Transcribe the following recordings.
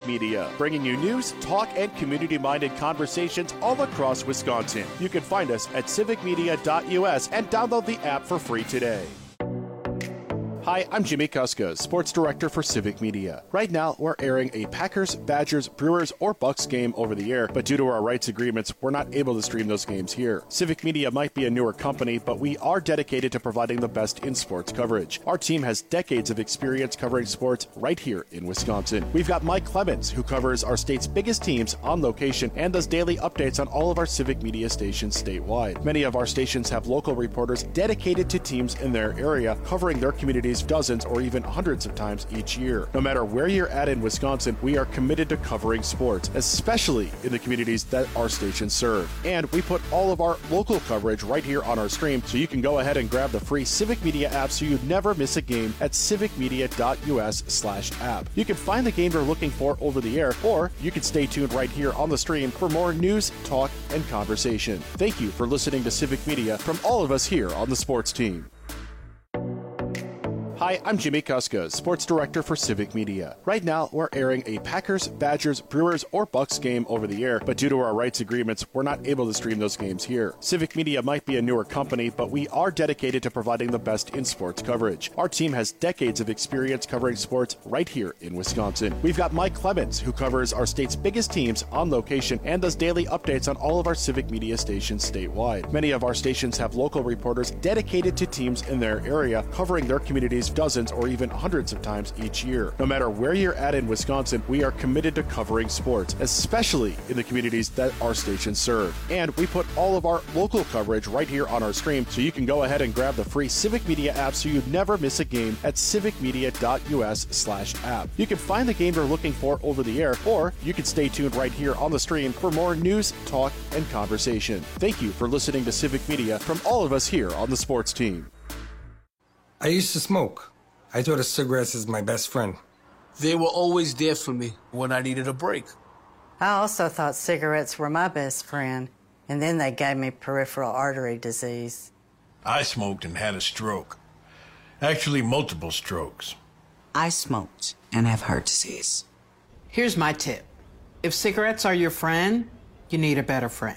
Media, bringing you news, talk, and community-minded conversations all across Wisconsin. You can find us at civicmedia.us and download the app for free today. Hi, I'm Jimmy Kuska, Sports Director for Civic Media. Right now, we're airing a Packers, Badgers, Brewers, or Bucks game over the air, but due to our rights agreements, we're not able to stream those games here. Civic Media might be a newer company, but we are dedicated to providing the best in sports coverage. Our team has decades of experience covering sports right here in Wisconsin. We've got Mike Clemens, who covers our state's biggest teams on location and does daily updates on all of our Civic Media stations statewide. Many of our stations have local reporters dedicated to teams in their area, covering their communities dozens or even hundreds of times each year. No matter where you're at in Wisconsin, we are committed to covering sports, especially in the communities that our stations serve. And we put all of our local coverage right here on our stream, so you can go ahead and grab the free Civic Media app so you never miss a game at civicmedia.us/app. You can find the game you're looking for over the air, or you can stay tuned right here on the stream for more news, talk, and conversation. Thank you for listening to Civic Media from all of us here on the sports team. Hi, I'm Jimmy Kuska, Sports Director for Civic Media. Right now, we're airing a Packers, Badgers, Brewers, or Bucks game over the air, but due to our rights agreements, we're not able to stream those games here. Civic Media might be a newer company, but we are dedicated to providing the best in sports coverage. Our team has decades of experience covering sports right here in Wisconsin. We've got Mike Clemens, who covers our state's biggest teams on location and does daily updates on all of our Civic Media stations statewide. Many of our stations have local reporters dedicated to teams in their area, covering their communities dozens or even hundreds of times each year. No matter where you're at in Wisconsin, we are committed to covering sports, especially in the communities that our stations serve. And we put all of our local coverage right here on our stream, so you can go ahead and grab the free Civic Media app so you never miss a game at civicmedia.us/app. You can find the game you're looking for over the air, or you can stay tuned right here on the stream for more news, talk, and conversation. Thank you for listening to Civic Media from all of us here on the sports team. I used to smoke. I thought of cigarettes as my best friend. They were always there for me when I needed a break. I also thought cigarettes were my best friend, and then they gave me peripheral artery disease. I smoked and had a stroke. Actually, multiple strokes. I smoked and have heart disease. Here's my tip. If cigarettes are your friend, you need a better friend.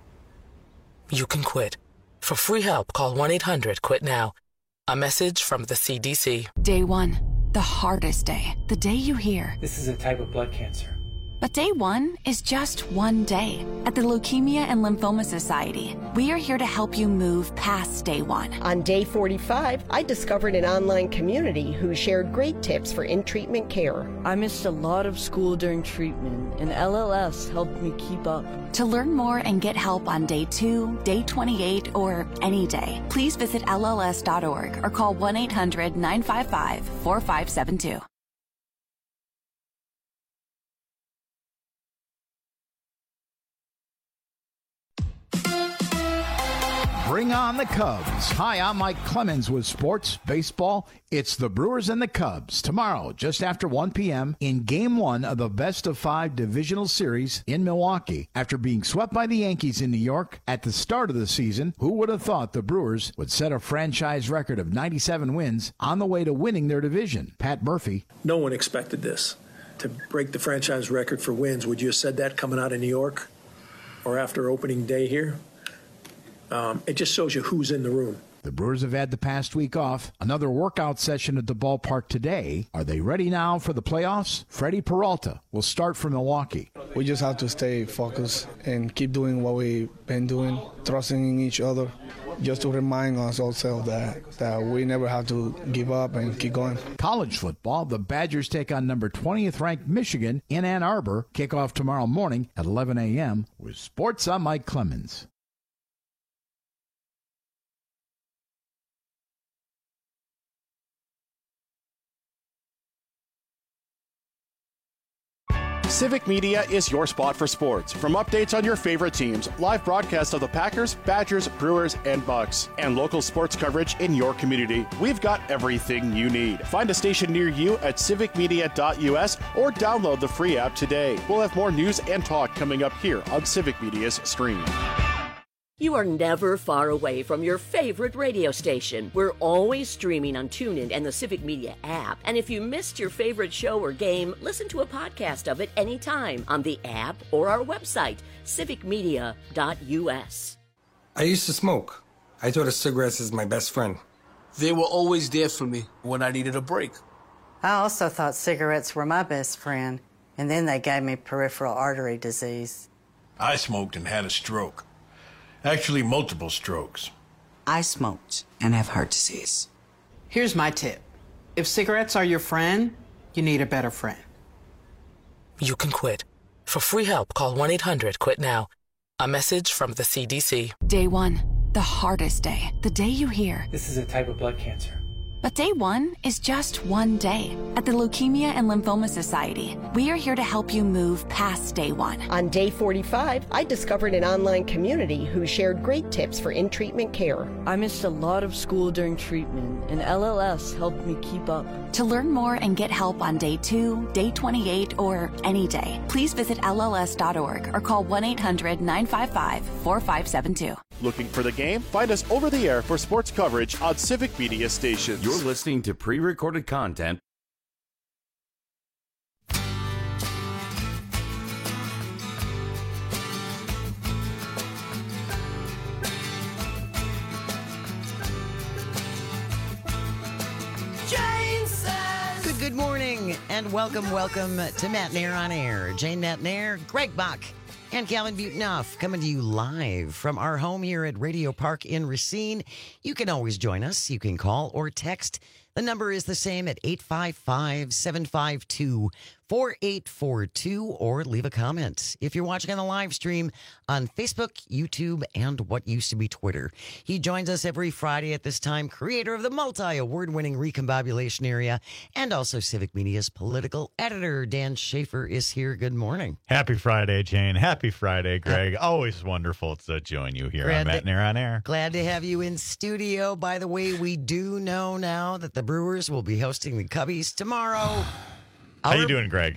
You can quit. For free help, call 1-800-QUIT-NOW. A message from the CDC. Day one, the hardest day. The day you hear, this is a type of blood cancer. But day one is just one day. At the Leukemia and Lymphoma Society, we are here to help you move past day one. On day 45, I discovered an online community who shared great tips for in-treatment care. I missed a lot of school during treatment, and LLS helped me keep up. To learn more and get help on day 2, day 28, or any day, please visit LLS.org or call 1-800-955-4572. Bring on the Cubs. Hi, I'm Mike Clemens with Sports Baseball. It's the Brewers and the Cubs tomorrow, just after 1 p.m. in Game 1 of the Best-of-5 Divisional Series in Milwaukee. After being swept by the Yankees in New York at the start of the season, who would have thought the Brewers would set a franchise record of 97 wins on the way to winning their division? Pat Murphy. No one expected this, to break the franchise record for wins. Would you have said that coming out of New York or after opening day here? It just shows you who's in the room. The Brewers have had the past week off. Another workout session at the ballpark today. Are they ready now for the playoffs? Freddie Peralta will start for Milwaukee. We just have to stay focused and keep doing what we've been doing, trusting in each other, just to remind us also that we never have to give up and keep going. College football, the Badgers take on number 20th ranked Michigan in Ann Arbor. Kickoff tomorrow morning at 11 a.m. With Sports, I'm Mike Clemens. Civic Media is your spot for sports. From updates on your favorite teams, live broadcasts of the Packers, Badgers, Brewers, and Bucks, and local sports coverage in your community, we've got everything you need. Find a station near you at civicmedia.us or download the free app today. We'll have more news and talk coming up here on Civic Media's stream. You are never far away from your favorite radio station. We're always streaming on TuneIn and the Civic Media app. And if you missed your favorite show or game, listen to a podcast of it anytime on the app or our website, civicmedia.us. I used to smoke. I thought of cigarettes as my best friend. They were always there for me when I needed a break. I also thought cigarettes were my best friend, and then they gave me peripheral artery disease. I smoked and had a stroke. Actually, multiple strokes. I smoked and have heart disease. Here's my tip. If cigarettes are your friend, you need a better friend. You can quit. For free help, call 1-800-QUIT-NOW. A message from the CDC. Day 1, the hardest day. The day you hear, "This is a type of blood cancer." But day 1 is just one day. At the Leukemia and Lymphoma Society, we are here to help you move past day 1. On day 45, I discovered an online community who shared great tips for in-treatment care. I missed a lot of school during treatment, and LLS helped me keep up. To learn more and get help on day 2, day 28, or any day, please visit LLS.org or call 1-800-955-4572. Looking for the game? Find us over the air for sports coverage on Civic Media stations. You're listening to pre-recorded content. Good morning and welcome to Matt Nair on Air. Jane Matt Nair, Greg Bach, and Calvin Butenhoff coming to you live from our home here at Radio Park in Racine. You can always join us. You can call or text. The number is the same at 855-752-4842 or leave a comment if you're watching on the live stream on Facebook, YouTube, and what used to be Twitter. He joins us every Friday at this time, creator of the multi-award-winning Recombobulation Area and also Civic Media's political editor. Dan Schaefer is here. Good morning. Happy Friday, Jane. Happy Friday, Greg. Always wonderful to join you here on Matt Nair on Air. Glad to have you in studio. By the way, we do know now that the Brewers will be hosting the Cubbies tomorrow. How you doing, Greg?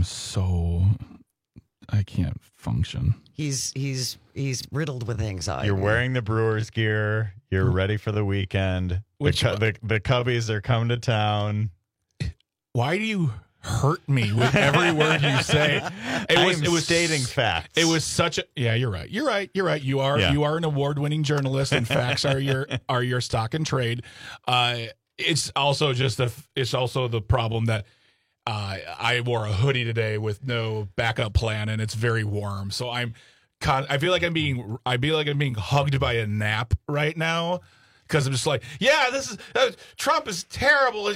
I can't function. He's riddled with anxiety. You're wearing the Brewers gear. You're ready for the weekend. The Cubbies are coming to town. Why do you hurt me with every word you say? It was stating facts. It was such a You're right. You are an award-winning journalist, and facts are your stock and trade. It's also the problem that I wore a hoodie today with no backup plan, and it's very warm. So I feel like I'm being hugged by a gnat right now because I'm just like, Trump is terrible.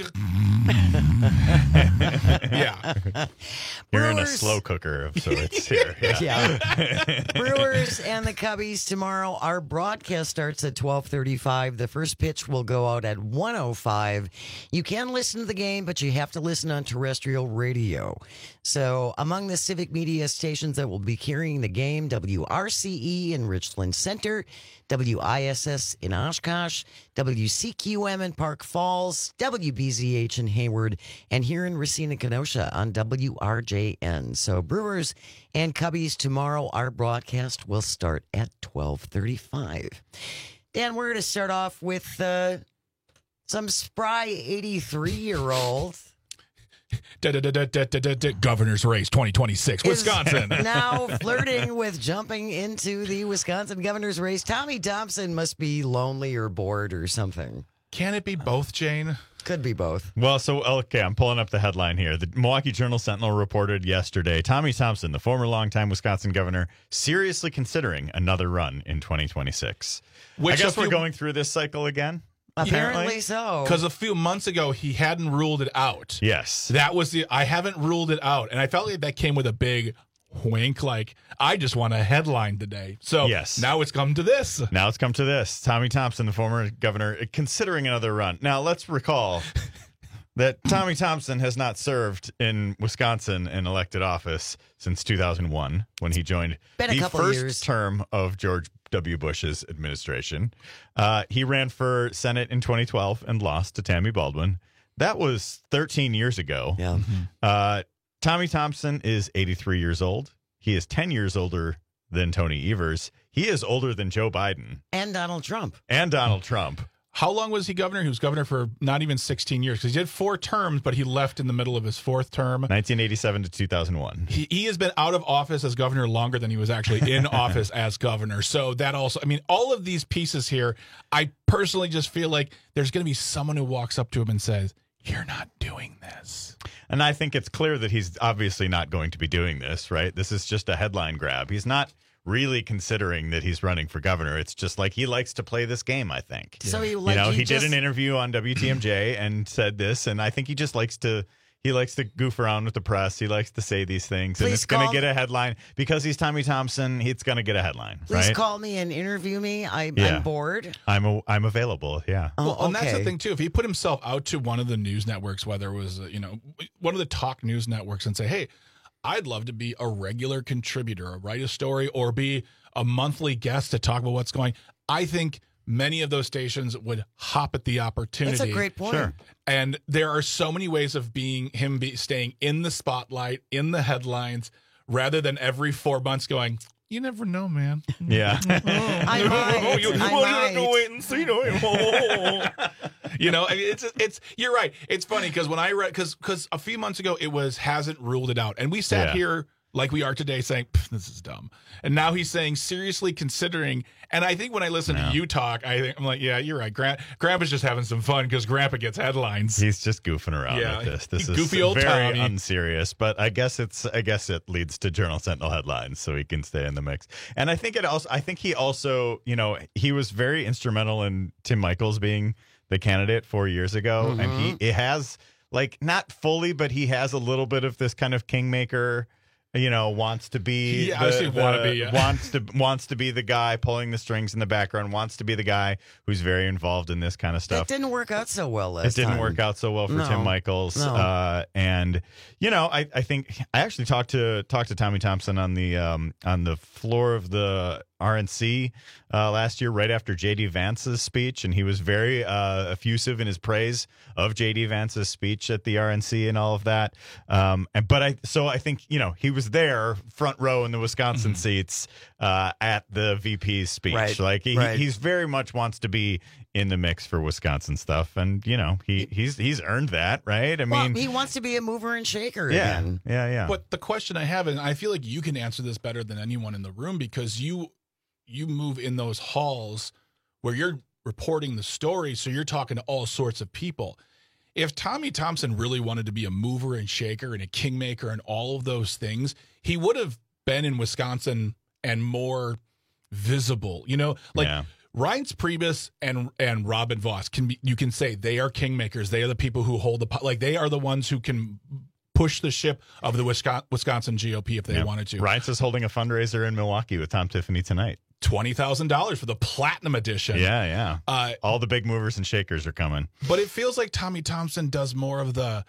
Yeah. You're in a slow cooker of sorts here. Yeah. Brewers and the Cubbies tomorrow. Our broadcast starts at 12:35. The first pitch will go out at 1:05. You can listen to the game, but you have to listen on terrestrial radio. So among the Civic Media stations that will be carrying the game, WRCE in Richland Center, WISS in Oshkosh, WCQM in Park Falls, WBZH in Hayward, and here in Racine and Kenosha on WRJN. So Brewers and Cubbies tomorrow. Our broadcast will start at 12:35. Dan, we're going to start off with some spry 83-year-old. Governor's race 2026, Wisconsin. Now flirting with jumping into the Wisconsin governor's race. Tommy Thompson must be lonely or bored or something. Can it be both, Jane? Could be both. Well, I'm pulling up the headline here. The Milwaukee Journal-Sentinel reported yesterday, Tommy Thompson, the former longtime Wisconsin governor, seriously considering another run in 2026. I guess we're going through this cycle again. Apparently so. Because a few months ago, he hadn't ruled it out. Yes. That was I haven't ruled it out. And I felt like that came with a big wink, like, I just want a headline today. So now it's come to this. Tommy Thompson, the former governor, considering another run. Now, let's recall that Tommy Thompson has not served in Wisconsin in elected office since 2001, when he joined the first term of George W. Bush's administration. He ran for Senate in 2012 and lost to Tammy Baldwin. That was 13 years ago. Yeah. Tommy Thompson is 83 years old. He is 10 years older than Tony Evers. He is older than Joe Biden. And Donald Trump. How long was he governor? He was governor for not even 16 years because he did 4 terms, but he left in the middle of his 4th term. 1987 to 2001. He has been out of office as governor longer than he was actually in office as governor. So that also, I mean, all of these pieces here, I personally just feel like there's going to be someone who walks up to him and says, "You're not doing this." And I think it's clear that he's obviously not going to be doing this, right? This is just a headline grab. He's not really considering that he's running for governor. It's just like he likes to play this game, I think. So he did an interview on WTMJ and said this, and I think he just likes to goof around with the press. He likes to say these things, and it's going to get a headline because he's Tommy Thompson. It's going to get a headline. Please call me and interview me. I'm bored. I'm available. Yeah. Well, and that's the thing too. If he put himself out to one of the news networks, whether it was one of the talk news networks, and say, "Hey, I'd love to be a regular contributor, or write a story, or be a monthly guest to talk about what's going." I think many of those stations would hop at the opportunity. That's a great point. Sure. And there are so many ways of staying in the spotlight, in the headlines, rather than every 4 months going, "You never know, man." Yeah. I might. have to wait and see. It's you're right. It's funny because when I read, because a few months ago it hasn't ruled it out, and we sat here like we are today saying this is dumb, and now he's saying seriously considering. And I think when I listen to you talk, I'm like, yeah, you're right. Grandpa's just having some fun because Grandpa gets headlines. He's just goofing around with this. This is goofy old very Tommy. Unserious, but I guess it leads to Journal Sentinel headlines, so he can stay in the mix. And I think he also, he was very instrumental in Tim Michels being the candidate 4 years ago, and he has, like, not fully, but he has a little bit of this kind of kingmaker. Wants to be wants to be the guy pulling the strings in the background, wants to be the guy who's very involved in this kind of stuff. It didn't work out so well last time. It didn't work out so well for Tim Michels. No. And I think I actually talked to Tommy Thompson on the floor of the RNC last year, right after J.D. Vance's speech, and he was very effusive in his praise of J.D. Vance's speech at the RNC and all of that. I think he was there front row in the Wisconsin seats at the VP's speech. Right. Like he's very much wants to be in the mix for Wisconsin stuff, and he's earned that, right? I mean, he wants to be a mover and shaker again. Yeah. Yeah. But the question I have, and I feel like you can answer this better than anyone in the room because you move in those halls where you're reporting the story, so you're talking to all sorts of people. If Tommy Thompson really wanted to be a mover and shaker and a kingmaker and all of those things, he would have been in Wisconsin and more visible. Reince Priebus and Robin Voss you can say they are kingmakers. They are the people who hold they are the ones who can push the ship of the Wisconsin GOP if they wanted to. Reince is holding a fundraiser in Milwaukee with Tom Tiffany tonight. $20,000 for the Platinum Edition. Yeah. All the big movers and shakers are coming. But it feels like Tommy Thompson does more of the.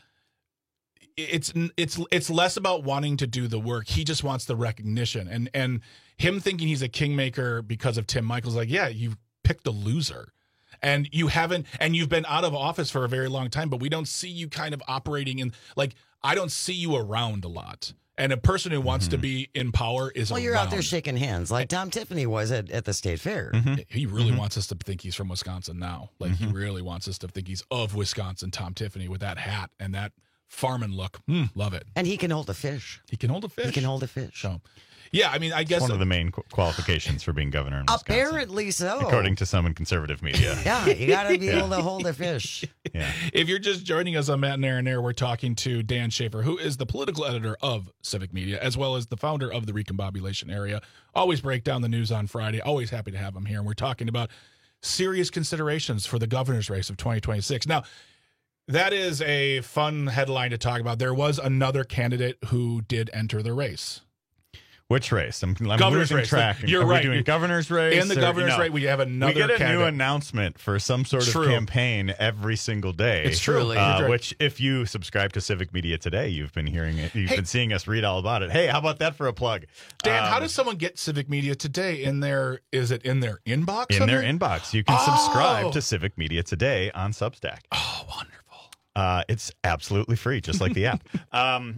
It's less about wanting to do the work. He just wants the recognition, and him thinking he's a kingmaker because of Tim Michels. Like, yeah, you picked a loser, and you've been out of office for a very long time. But we don't see you kind of operating in I don't see you around a lot. And a person who wants to be in power is you're out there shaking hands like Tom Tiffany was at the state fair. He really wants us to think he's from Wisconsin now. Like he really wants us to think he's of Wisconsin, Tom Tiffany, with that hat and that farming look. Love it. And he can hold a fish. So, yeah, I mean, I guess one of the main qualifications for being governor in Wisconsin. Apparently so. According to some in conservative media. Yeah, you got to be able to hold a fish. Yeah. If you're just joining us on Matt and Aaron Air, we're talking to Dan Schaefer, who is the political editor of Civic Media, as well as the founder of the Recombobulation Area. Always break down the news on Friday. Always happy to have him here. And we're talking about serious considerations for the governor's race of 2026. Now, that is a fun headline to talk about. There was another candidate who did enter the race. Which race? I'm governor's losing race. track. You're right. We doing governor's race? In the governor's race, we have another We get a candidate. new announcement for some sort of campaign every single day. It's true. Which, if you subscribe to Civic Media Today, you've been hearing it. You've been seeing us read all about it. Hey, how about that for a plug? Dan, how does someone get Civic Media Today is it in their inbox? In their inbox. You can subscribe to Civic Media Today on Substack. Oh, wonderful. It's absolutely free, just like the app.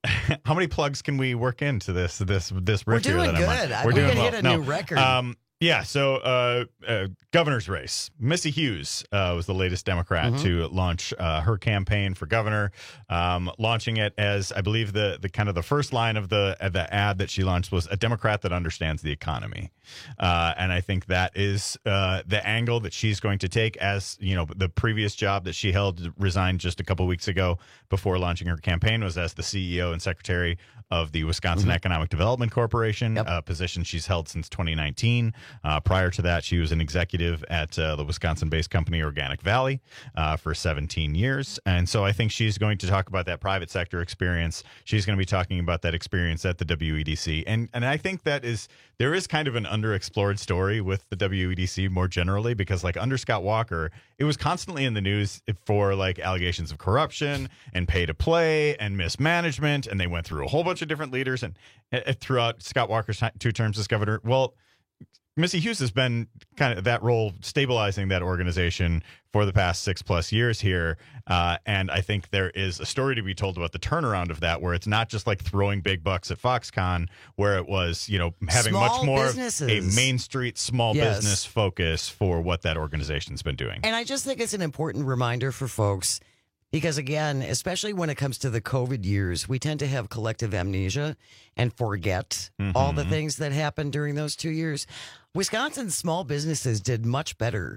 How many plugs can we work into this riff We're here doing that I'm on? good. We're We doing could well. hit a new record. Yeah, so governor's race. Missy Hughes was the latest Democrat to launch her campaign for governor, launching it as, I believe, the kind of the first line of the ad that she launched was a Democrat that understands the economy. And I think that is the angle that she's going to take, as the previous job that she held, resigned just a couple weeks ago before launching her campaign, was as the CEO and secretary of the Wisconsin Economic Development Corporation, a position she's held since 2019. Prior to that, she was an executive at the Wisconsin-based company Organic Valley for 17 years. And so I think she's going to talk about that private sector experience. She's going to be talking about that experience at the WEDC. And I think there is kind of an underexplored story with the WEDC more generally, because like under Scott Walker, it was constantly in the news for like allegations of corruption and pay to play and mismanagement. And they went through a whole bunch of different leaders and throughout Scott Walker's 2 terms as governor. Well, Missy Hughes has been kind of that role, stabilizing that organization for the past 6+ years here. And I think there is a story to be told about the turnaround of that, where it's not just like throwing big bucks at Foxconn, where it was, having much more of a Main Street small business focus for what that organization's been doing. And I just think it's an important reminder for folks, because again, especially when it comes to the COVID years, we tend to have collective amnesia and forget all the things that happened during those 2 years. Wisconsin's small businesses did much better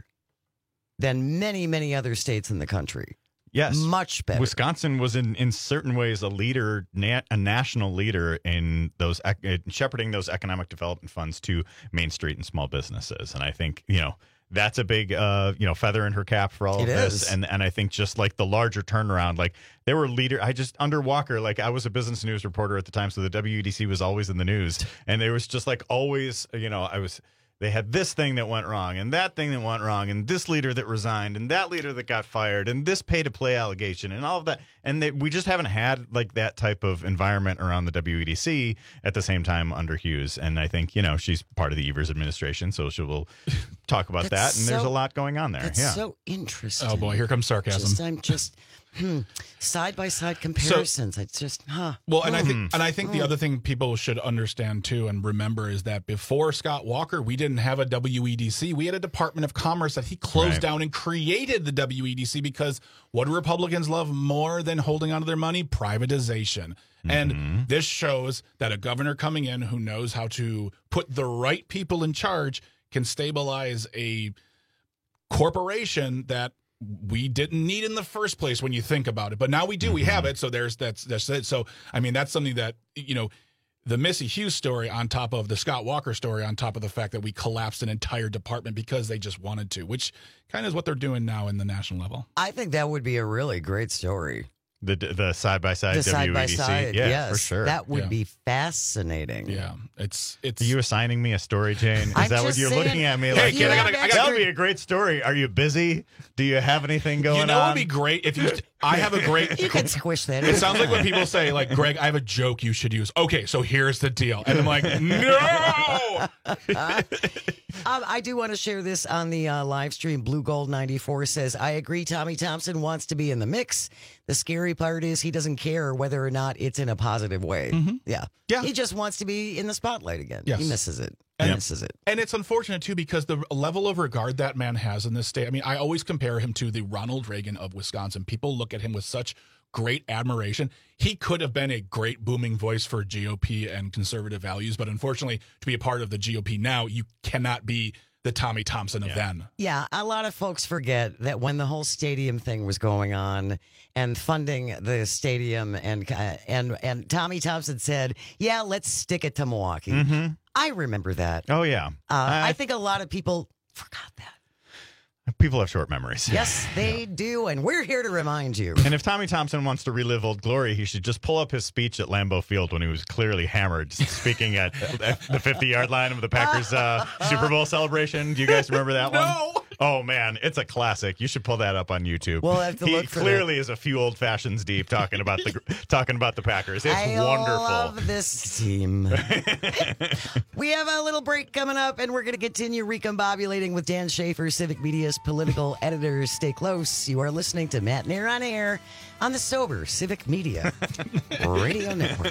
than many, many other states in the country. Yes. Much better. Wisconsin was in certain ways a leader, a national leader in those shepherding those economic development funds to Main Street and small businesses. And I think, that's a big, feather in her cap for all of this. And I think just like the larger turnaround, like they were under Walker, like I was a business news reporter at the time. So the WEDC was always in the news, and there was just like always, they had this thing that went wrong and that thing that went wrong and this leader that resigned and that leader that got fired and this pay to play allegation and all of that. And we just haven't had like that type of environment around the WEDC at the same time under Hughes. And I think, she's part of the Evers administration, so she will talk about that. And there's a lot going on there. That's so interesting. Oh boy, here comes sarcasm. I'm just side-by-side comparisons. It's just, Well, and I think the other thing people should understand too and remember is that before Scott Walker, we didn't have a WEDC. We had a Department of Commerce that he closed down and created the WEDC, because what do Republicans love more than holding onto their money? Privatization. And this shows that a governor coming in who knows how to put the right people in charge can stabilize a corporation that we didn't need in the first place when you think about it. But now we do. We have it. So that's it. So, I mean, that's something that, the Missy Hughes story on top of the Scott Walker story, on top of the fact that we collapsed an entire department because they just wanted to, which kind of is what they're doing now in the national level. I think that would be a really great story. The side-by-side WEDC. Side-by-side, yeah, yes. for sure. That would be fascinating. Yeah. It's. Are you assigning me a story, Jane? Is that what you're looking at me like? That would be a great story. Are you busy? Do you have anything going on? It would be great if you. I have a great. You can squish that. It sounds like when people say, like, Greg, I have a joke you should use. Okay, so here's the deal, and I'm like, no. I do want to share this on the live stream. Blue Gold 94 says, I agree. Tommy Thompson wants to be in the mix. The scary part is he doesn't care whether or not it's in a positive way. Yeah. He just wants to be in the spotlight again. Yes. He misses it. And it's unfortunate, too, because the level of regard that man has in this state. I mean, I always compare him to the Ronald Reagan of Wisconsin. People look at him with such great admiration. He could have been a great booming voice for GOP and conservative values. But unfortunately, to be a part of the GOP now, you cannot be the Tommy Thompson of then. Yeah, a lot of folks forget that when the whole stadium thing was going on and funding the stadium, and Tommy Thompson said, "Yeah, let's stick it to Milwaukee." I remember that. Oh yeah, I think a lot of people forgot that. People have short memories. Yes, they do, and we're here to remind you. And if Tommy Thompson wants to relive old glory, he should just pull up his speech at Lambeau Field when he was clearly hammered, speaking at the 50-yard line of the Packers Super Bowl celebration. Do you guys remember that one? Oh man, it's a classic. You should pull that up on YouTube. We'll have to look for clearly is a few old fashions deep talking about the Packers. It's I wonderful. love this team. We have a little break coming up, and we're going to continue recombobulating with Dan Schaefer, Civic Media's political editor. Stay close. You are listening to Matt Nair on Air on the Sober Civic Media Radio Network.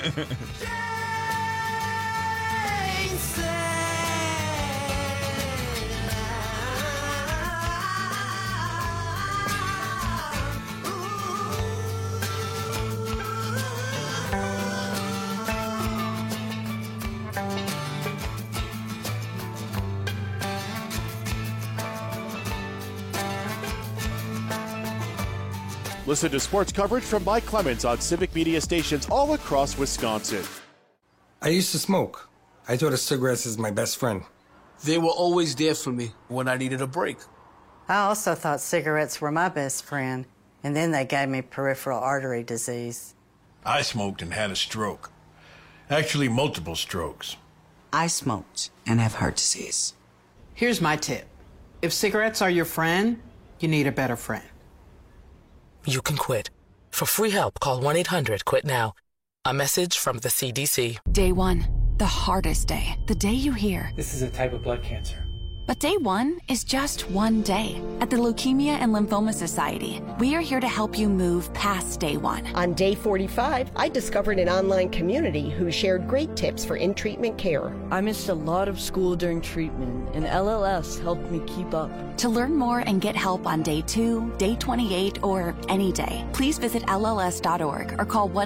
Listen to sports coverage from Mike Clemens on Civic Media stations all across Wisconsin. I used to smoke. I thought of cigarettes as my best friend. They were always there for me when I needed a break. I also thought cigarettes were my best friend, and then they gave me peripheral artery disease. I smoked and had a stroke. Actually, multiple strokes. I smoked and have heart disease. Here's my tip. If cigarettes are your friend, you need a better friend. You can quit. For free help, call 1-800-QUIT-NOW. A message from the CDC. Day 1, the hardest day. The day you hear, this is a type of blood cancer. But day 1 is just one day. At the Leukemia and Lymphoma Society, we are here to help you move past day 1. On day 45, I discovered an online community who shared great tips for in-treatment care. I missed a lot of school during treatment, and LLS helped me keep up. To learn more and get help on day 2, day 28, or any day, please visit LLS.org or call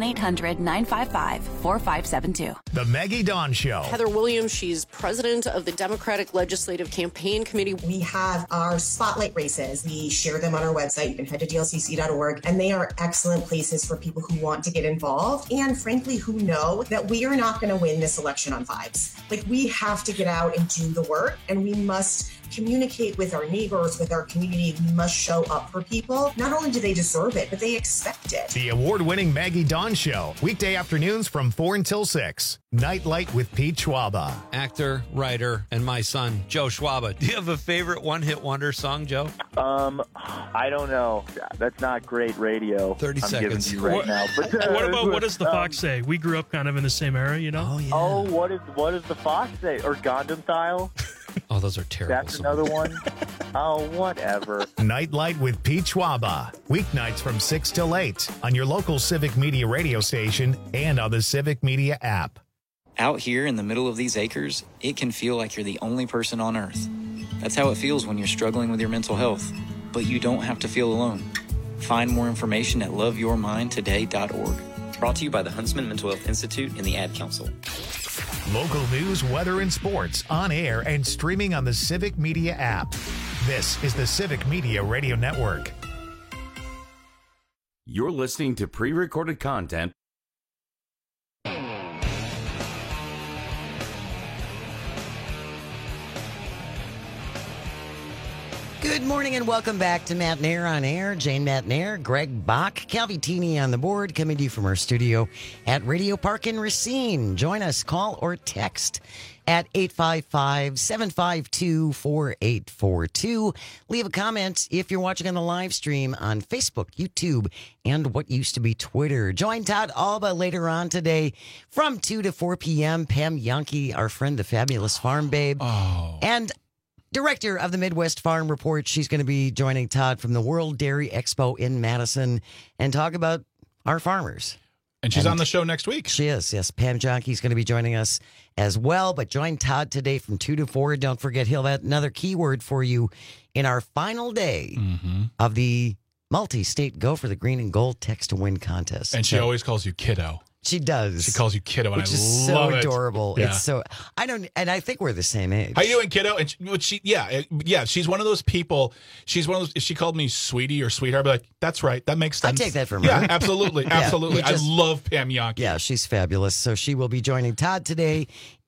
1-800-955-4572. The Maggie Dawn Show. Heather Williams, she's president of the Democratic Legislative Campaign Committee. We have our spotlight races. We share them on our website. You can head to dlcc.org, and they are excellent places for people who want to get involved and, frankly, who know that we are not going to win this election on vibes. Like, we have to get out and do the work, and we must communicate with our neighbors, with our community. We must show up for people. Not only do they deserve it, but they expect it. The award-winning Maggie Dawn Show. Weekday afternoons from 4 until 6. Nightlight with Pete Schwaba. Actor, writer, and my son, Joe Schwaba. Do you have a favorite one-hit wonder song, Joe? I don't know. That's not great radio. 30 I'm seconds. Giving you right now. But, what does the Fox say? We grew up kind of in the same era, you know? Oh, yeah. Oh, what does the Fox say? Or Gundam Style? Oh, those are terrible. That's songs. Another one. Oh, whatever. Nightlight with Pete Schwaba. Weeknights from 6 till 8 on your local Civic Media radio station and on the Civic Media app. Out here in the middle of these acres, it can feel like you're the only person on Earth. That's how it feels when you're struggling with your mental health. But you don't have to feel alone. Find more information at loveyourmindtoday.org. Brought to you by the Huntsman Mental Health Institute and the Ad Council. Local news, weather, and sports on air and streaming on the Civic Media app. This is the Civic Media Radio Network. You're listening to pre-recorded content. Good morning and welcome back to Matt Nair on Air. Jane Matt Nair, Greg Bach, Calvitini on the board, coming to you from our studio at Radio Park in Racine. Join us, call or text at 855-752-4842. Leave a comment if you're watching on the live stream on Facebook, YouTube, and what used to be Twitter. Join Todd Alba later on today from 2 to 4 p.m. Pam Yankee, our friend, the fabulous Farm Babe. And director of the Midwest Farm Report. She's going to be joining Todd from the World Dairy Expo in Madison and talk about our farmers. And she's on the show next week. She is, yes. Pam Jahnke's going to be joining us as well. But join Todd today from 2 to 4. Don't forget, he'll have another keyword for you in our final day of the multi-state Go for the Green and Gold Text to Win contest. And she always calls you kiddo. She does. She calls you kiddo, and which I is love so it. adorable. Yeah. It's so I think we're the same age. How you doing, kiddo? And she's one of those people. She's one of those. If she called me sweetie or sweetheart, I'd be like, "That's right, that makes sense." I take that from her. Yeah, absolutely, absolutely. I love Pam Jahnke. Yeah, she's fabulous. So she will be joining Todd today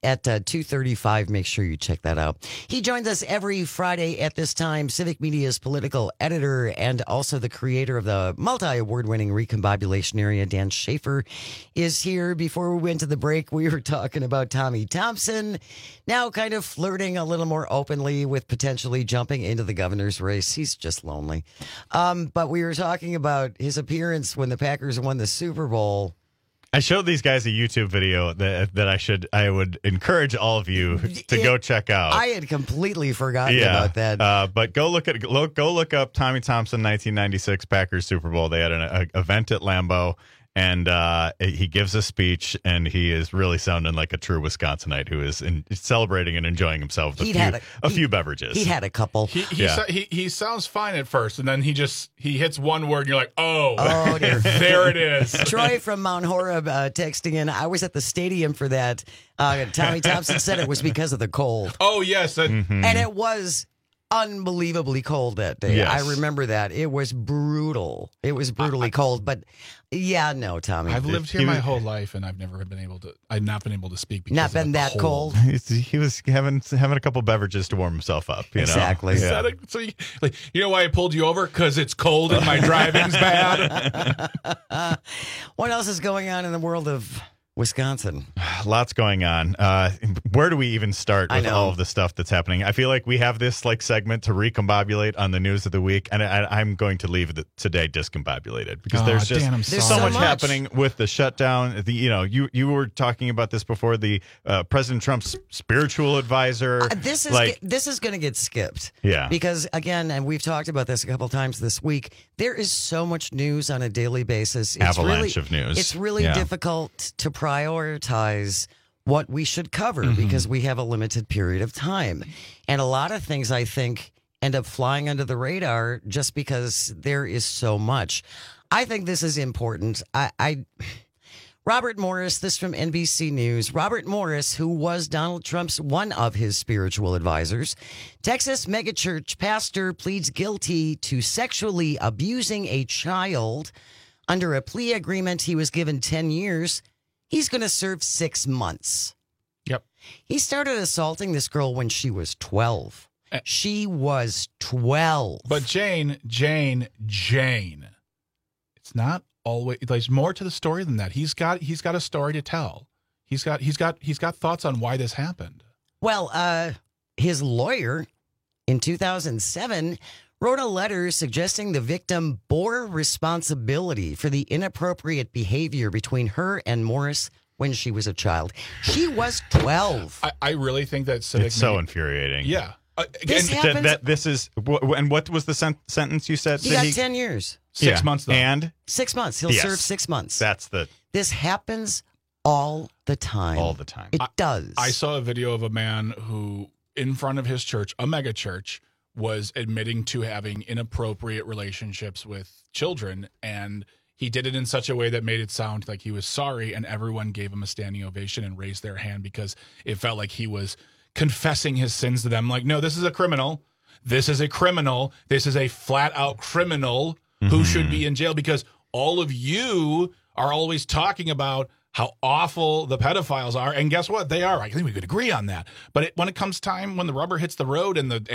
at 2:35. Make sure you check that out. He joins us every Friday at this time. Civic Media's political editor and also the creator of the multi-award-winning Recombobulation Area, Dan Schaefer, is here. Before we went to the break, we were talking about Tommy Thompson, now kind of flirting a little more openly with potentially jumping into the governor's race. He's just lonely. But we were talking about his appearance when the Packers won the Super Bowl. I showed these guys a YouTube video that I would encourage all of you to go check out. I had completely forgotten about that. But go look up Tommy Thompson 1996 Packers Super Bowl. They had an event at Lambeau, and he gives a speech, and he is really sounding like a true Wisconsinite who is celebrating and enjoying himself with a few beverages. He had a couple. He sounds fine at first, and then he hits one word, and you're like, oh dear. There it is. Troy from Mount Horeb texting in, I was at the stadium for that. Tommy Thompson said it was because of the cold. Oh, yes. And it was unbelievably cold that day. Yes. I remember that. It was brutal. It was brutally cold. But yeah, no, Tommy. I've lived here my whole life, and I've not been able to speak because not been of that cold. He was having a couple beverages to warm himself up. Exactly. Yeah. So you know why I pulled you over? Because it's cold and my driving's bad. What else is going on in the world of Wisconsin? Lots going on. Where do we even start with all of the stuff that's happening? I feel like we have this segment to recombobulate on the news of the week, and I'm going to leave today discombobulated because there's so much happening with the shutdown. You were talking about this before. The President Trump's spiritual advisor. This is going to get skipped. Yeah, because again, and we've talked about this a couple times this week. There is so much news on a daily basis. Avalanche of news. It's really difficult to prioritize what we should cover because we have a limited period of time. And a lot of things, I think, end up flying under the radar just because there is so much. I think this is important. Robert Morris, this from NBC News. Robert Morris, who was Donald Trump's one of his spiritual advisors, Texas megachurch pastor, pleads guilty to sexually abusing a child. Under a plea agreement, he was given 10 years. He's going to serve 6 months. Yep. He started assaulting this girl when she was 12. She was 12. But Jane, it's not always. There's more to the story than that. He's got a story to tell. He's got thoughts on why this happened. Well, his lawyer in 2007 wrote a letter suggesting the victim bore responsibility for the inappropriate behavior between her and Morris when she was a child. She was 12. I really think that it's so infuriating. Yeah. This happens. This is, and what was the sentence you said? He got 10 years. 6 months, though. And? 6 months. He'll serve 6 months. This happens all the time. All the time. It does. I saw a video of a man who, in front of his church, a mega church, was admitting to having inappropriate relationships with children, and he did it in such a way that made it sound like he was sorry, and everyone gave him a standing ovation and raised their hand because it felt like he was confessing his sins to them. Like, no, this is a criminal. This is a criminal. This is a flat-out criminal who should be in jail because all of you are always talking about how awful the pedophiles are, and guess what? They are. I think we could agree on that. But when it comes time, when the rubber hits the road, and the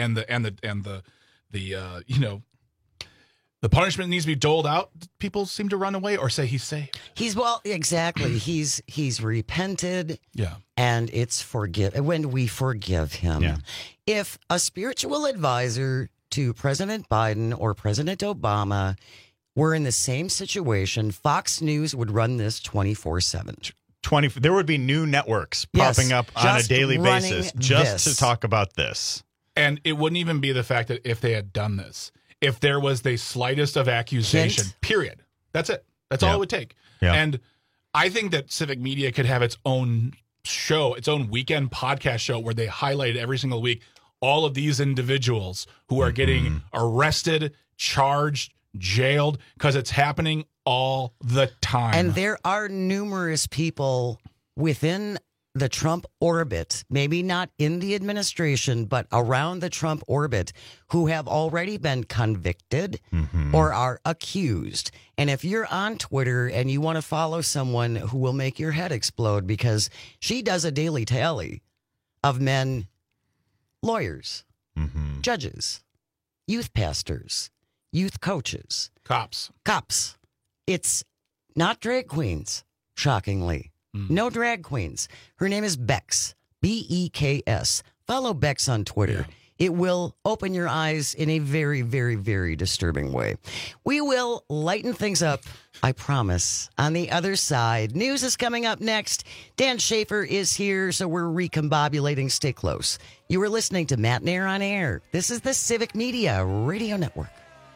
punishment needs to be doled out, people seem to run away or say he's safe. Exactly. He's repented. Yeah, and it's when we forgive him. Yeah. If a spiritual advisor to President Biden or President Obama were in the same situation, Fox News would run this 24/7. There would be new networks popping up on a daily basis just to talk about this. And it wouldn't even be the fact that if they had done this, if there was the slightest of accusation, period. That's it. That's all it would take. Yeah. And I think that Civic Media could have its own show, its own weekend podcast show where they highlight every single week all of these individuals who are getting arrested, charged, jailed, because it's happening all the time. And there are numerous people within the Trump orbit, maybe not in the administration, but around the Trump orbit, who have already been convicted or are accused. And if you're on Twitter and you want to follow someone who will make your head explode because she does a daily tally of men, lawyers, judges, youth pastors, youth coaches, cops. It's not drag queens, shockingly. No drag queens. Her name is Bex, Beks. Follow Bex on Twitter. It will open your eyes in a very, very, very disturbing way. We will lighten things up, I promise. On the other side, news is coming up next. Dan Schaefer is here, so we're recombobulating. Stay close. You are listening to Matt and Air on Air. This is the Civic Media Radio Network.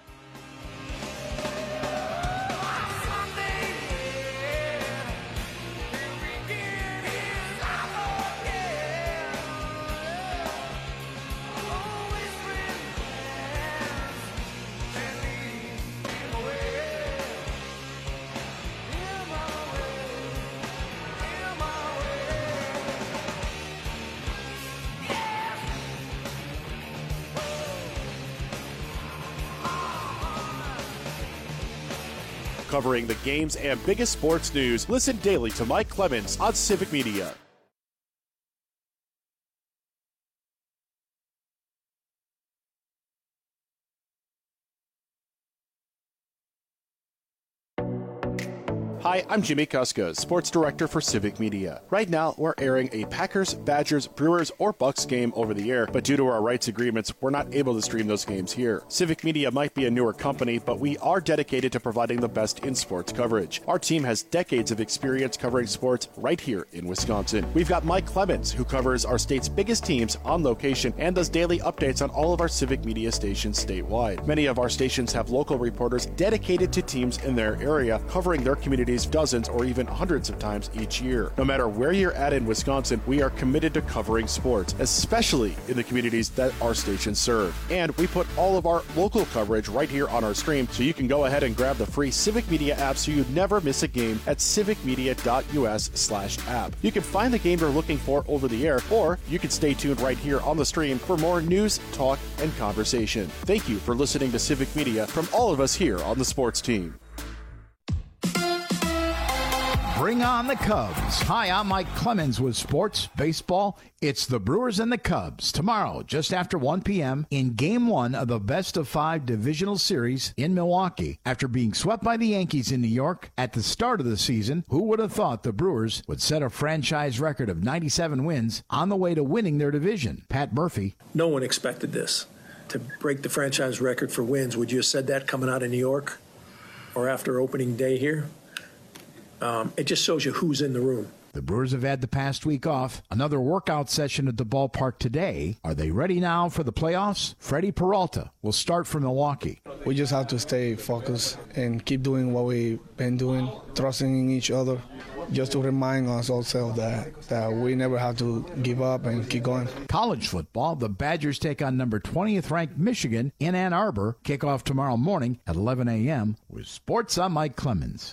Covering the games and biggest sports news, listen daily to Mike Clemens on Civic Media. Hi, I'm Jimmy Kuska, Sports Director for Civic Media. Right now, we're airing a Packers, Badgers, Brewers, or Bucks game over the air, but due to our rights agreements, we're not able to stream those games here. Civic Media might be a newer company, but we are dedicated to providing the best in sports coverage. Our team has decades of experience covering sports right here in Wisconsin. We've got Mike Clemens, who covers our state's biggest teams on location and does daily updates on all of our Civic Media stations statewide. Many of our stations have local reporters dedicated to teams in their area, covering their communities dozens or even hundreds of times each year. No matter where you're at in Wisconsin, we are committed to covering sports, especially in the communities that our stations serve. And we put all of our local coverage right here on our stream, so you can go ahead and grab the free Civic Media app so you never miss a game at civicmedia.us/app. You can find the game you're looking for over the air, or you can stay tuned right here on the stream for more news, talk, and conversation. Thank you for listening to Civic Media from all of us here on the sports team. Bring on the Cubs. Hi, I'm Mike Clemens with Sports Baseball. It's the Brewers and the Cubs tomorrow, just after 1 p.m. in Game 1 of the best-of-5 divisional series in Milwaukee. After being swept by the Yankees in New York at the start of the season, who would have thought the Brewers would set a franchise record of 97 wins on the way to winning their division? Pat Murphy. No one expected this, to break the franchise record for wins. Would you have said that coming out of New York or after opening day here? It just shows you who's in the room. The Brewers have had the past week off. Another workout session at the ballpark today. Are they ready now for the playoffs? Freddie Peralta will start for Milwaukee. We just have to stay focused and keep doing what we've been doing, trusting in each other, just to remind us also that we never have to give up and keep going. College football, the Badgers take on number 20th ranked Michigan in Ann Arbor. Kickoff tomorrow morning at 11 a.m. with Sports, I'm Mike Clemens.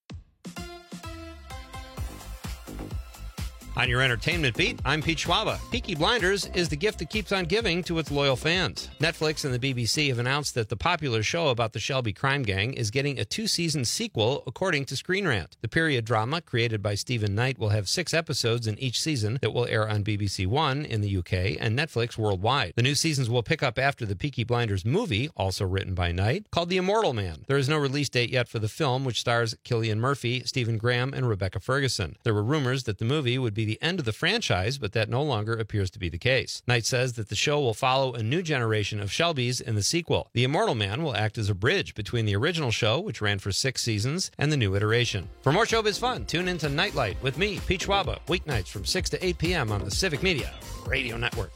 On your entertainment beat, I'm Pete Schwaba. Peaky Blinders is the gift that keeps on giving to its loyal fans. Netflix and the BBC have announced that the popular show about the Shelby crime gang is getting a 2-season sequel, according to Screen Rant. The period drama, created by Stephen Knight, will have 6 episodes in each season that will air on BBC One in the UK and Netflix worldwide. The new seasons will pick up after the Peaky Blinders movie, also written by Knight, called The Immortal Man. There is no release date yet for the film, which stars Cillian Murphy, Stephen Graham, and Rebecca Ferguson. There were rumors that the movie would be the end of the franchise, but that no longer appears to be the case. Knight says that the show will follow a new generation of Shelbys in the sequel. The Immortal Man will act as a bridge between the original show, which ran for 6 seasons, and the new iteration. For more showbiz fun, tune into Nightlight with me, Pete Schwaba, weeknights from 6 to 8 p.m. on the Civic Media Radio Network.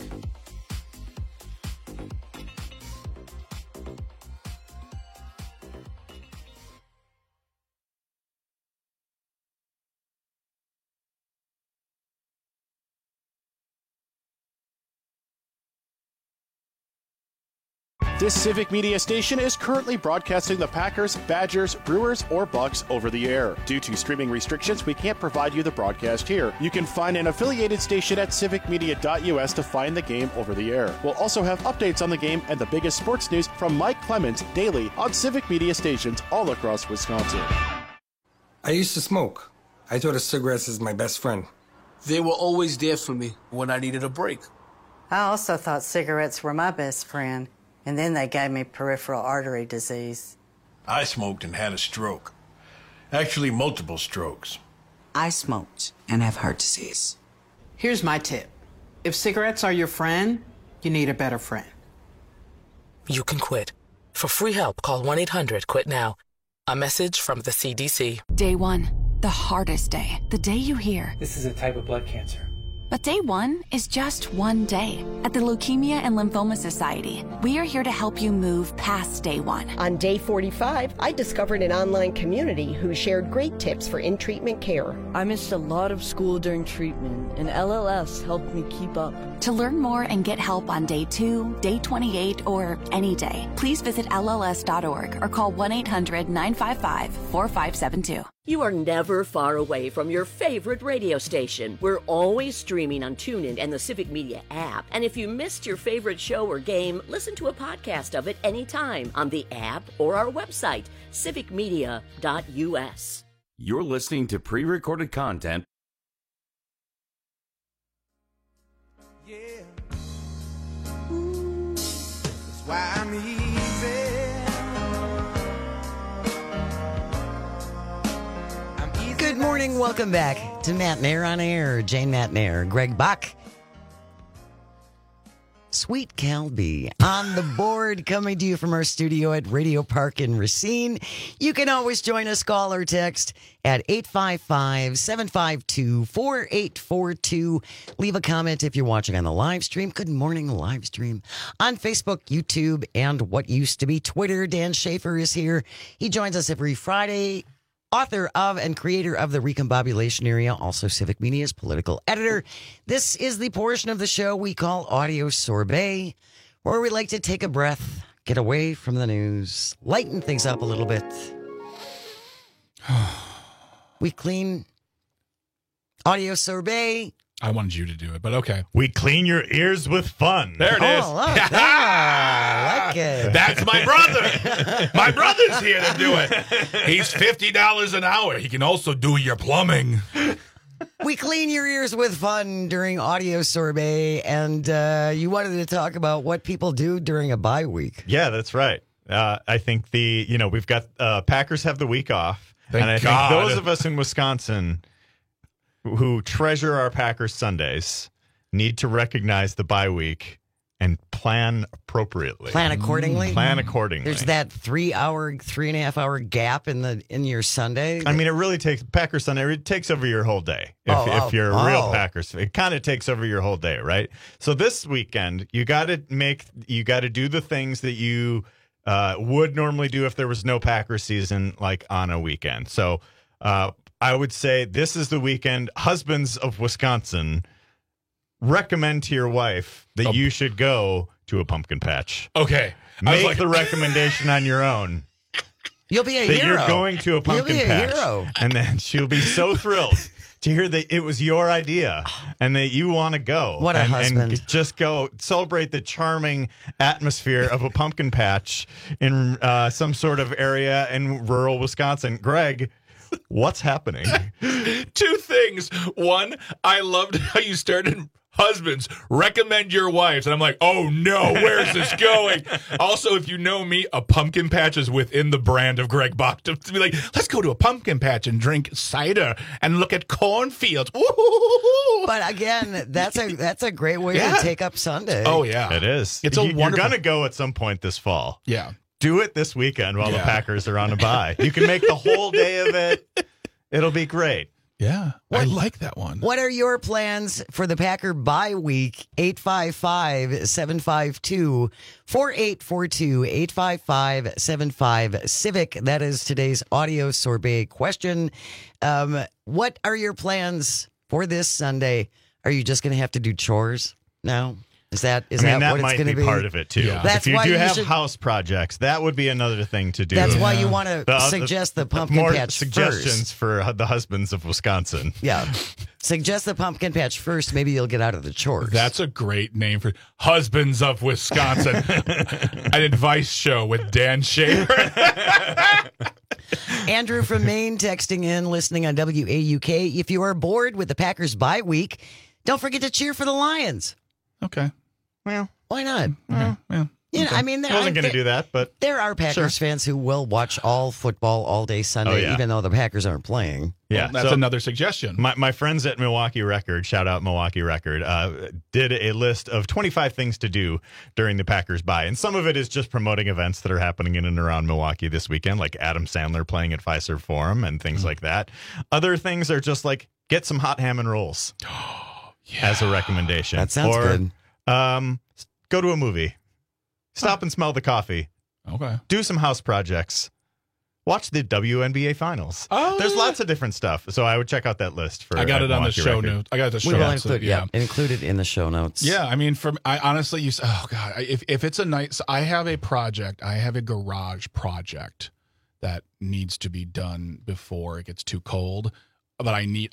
This Civic Media station is currently broadcasting the Packers, Badgers, Brewers, or Bucks over the air. Due to streaming restrictions, we can't provide you the broadcast here. You can find an affiliated station at civicmedia.us to find the game over the air. We'll also have updates on the game and the biggest sports news from Mike Clemens daily on Civic Media stations all across Wisconsin. I used to smoke. I thought of cigarettes as my best friend. They were always there for me when I needed a break. I also thought cigarettes were my best friend. And then they gave me peripheral artery disease. I smoked and had a stroke. Actually, multiple strokes. I smoked and have heart disease. Here's my tip. If cigarettes are your friend, you need a better friend. You can quit. For free help, call 1-800-QUIT-NOW. A message from the CDC. Day one, the hardest day. The day you hear, this is a type of blood cancer. But day one is just one day. At the Leukemia and Lymphoma Society, we are here to help you move past day one. On day 45, I discovered an online community who shared great tips for in-treatment care. I missed a lot of school during treatment, and LLS helped me keep up. To learn more and get help on day 2, day 28, or any day, please visit LLS.org or call 1-800-955-4572. You are never far away from your favorite radio station. We're always streaming on TuneIn and the Civic Media app. And if you missed your favorite show or game, listen to a podcast of it anytime on the app or our website, civicmedia.us. You're listening to pre-recorded content. Yeah. Ooh, that's why I'm easy. Good morning. Welcome back to Matt Nair on Air. Jane Matt Nair, Greg Buck. Sweet Calby on the board, coming to you from our studio at Radio Park in Racine. You can always join us, call or text at 855-752-4842. Leave a comment if you're watching on the live stream. Good morning, live stream on Facebook, YouTube, and what used to be Twitter. Dan Schaefer is here. He joins us every Friday. Author of and creator of the Recombobulation Area, also Civic Media's political editor. This is the portion of the show we call Audio Sorbet, where we like to take a breath, get away from the news, lighten things up a little bit. We clean Audio Sorbet. I wanted you to do it, but okay. We clean your ears with fun. There it is. Look, I like it. That's my brother. My brother's here to do it. He's $50 an hour. He can also do your plumbing. We clean your ears with fun during Audio Sorbet, and you wanted to talk about what people do during a bye week. Yeah, that's right. I think we've got Packers have the week off. Thank and I God. think those of us in Wisconsin who treasure our Packers Sundays need to recognize the bye week and plan appropriately. Plan accordingly. Plan accordingly. There's that 3.5 hour gap in your Sunday. I mean, it really takes Packers Sunday. It takes over your whole day. If you're a real Packers, it kind of takes over your whole day, right? So this weekend, you got to do the things that you would normally do if there was no Packers season, like on a weekend. So I would say this is the weekend. Husbands of Wisconsin, recommend to your wife that you should go to a pumpkin patch. Okay. Make the recommendation on your own. You'll be a that hero. You're going to a pumpkin patch. Hero. And then she'll be so thrilled to hear that it was your idea and that you want to go. What a husband. And just go celebrate the charming atmosphere of a pumpkin patch in some sort of area in rural Wisconsin. Greg, what's happening? Two things. One, I loved how you started. Husbands, recommend your wives. And I'm like, oh no, where's this going? Also, if you know me, a pumpkin patch is within the brand of Greg Bach. To be like, let's go to a pumpkin patch and drink cider and look at cornfields. Ooh. But again, that's a great way to take up Sunday. Oh, yeah. It is. You're going to go at some point this fall. Yeah. Do it this weekend while the Packers are on a bye. You can make the whole day of it. It'll be great. Yeah, I like that one. What are your plans for the Packer bye week? 855-752-4842, 855-75-CIVIC. That is today's Audio Sorbet question. What are your plans for this Sunday? Are you just going to have to do chores now? Is that what that it's might going to be part of it too. Yeah. That's if you why do you have should- house projects, that would be another thing to do. That's why you want to suggest the pumpkin more patch suggestions first. for the husbands of Wisconsin. Yeah. Suggest the pumpkin patch first. Maybe you'll get out of the chores. That's a great name for Husbands of Wisconsin. An advice show with Dan Shaver. Andrew from Maine texting in, listening on WAUK. If you are bored with the Packers bye week, don't forget to cheer for the Lions. Okay. Well, why not? Yeah. You know, I mean, I wasn't going to do that, but there are Packers fans who will watch all football all day Sunday, even though the Packers aren't playing. Yeah, well, that's another suggestion. My friends at Milwaukee Record, shout out Milwaukee Record, did a list of 25 things to do during the Packers bye. And some of it is just promoting events that are happening in and around Milwaukee this weekend, like Adam Sandler playing at Fiserv Forum and things like that. Other things are just like get some hot ham and rolls as a recommendation. That sounds good. Go to a movie. Stop and smell the coffee. Okay. Do some house projects. Watch the WNBA finals. Oh, there's lots of different stuff. So I would check out that list for. I got it on the show notes. I got the show notes. Include it in the show notes. Yeah, I mean, I honestly, if it's a night, I have a project. I have a garage project that needs to be done before it gets too cold. But I need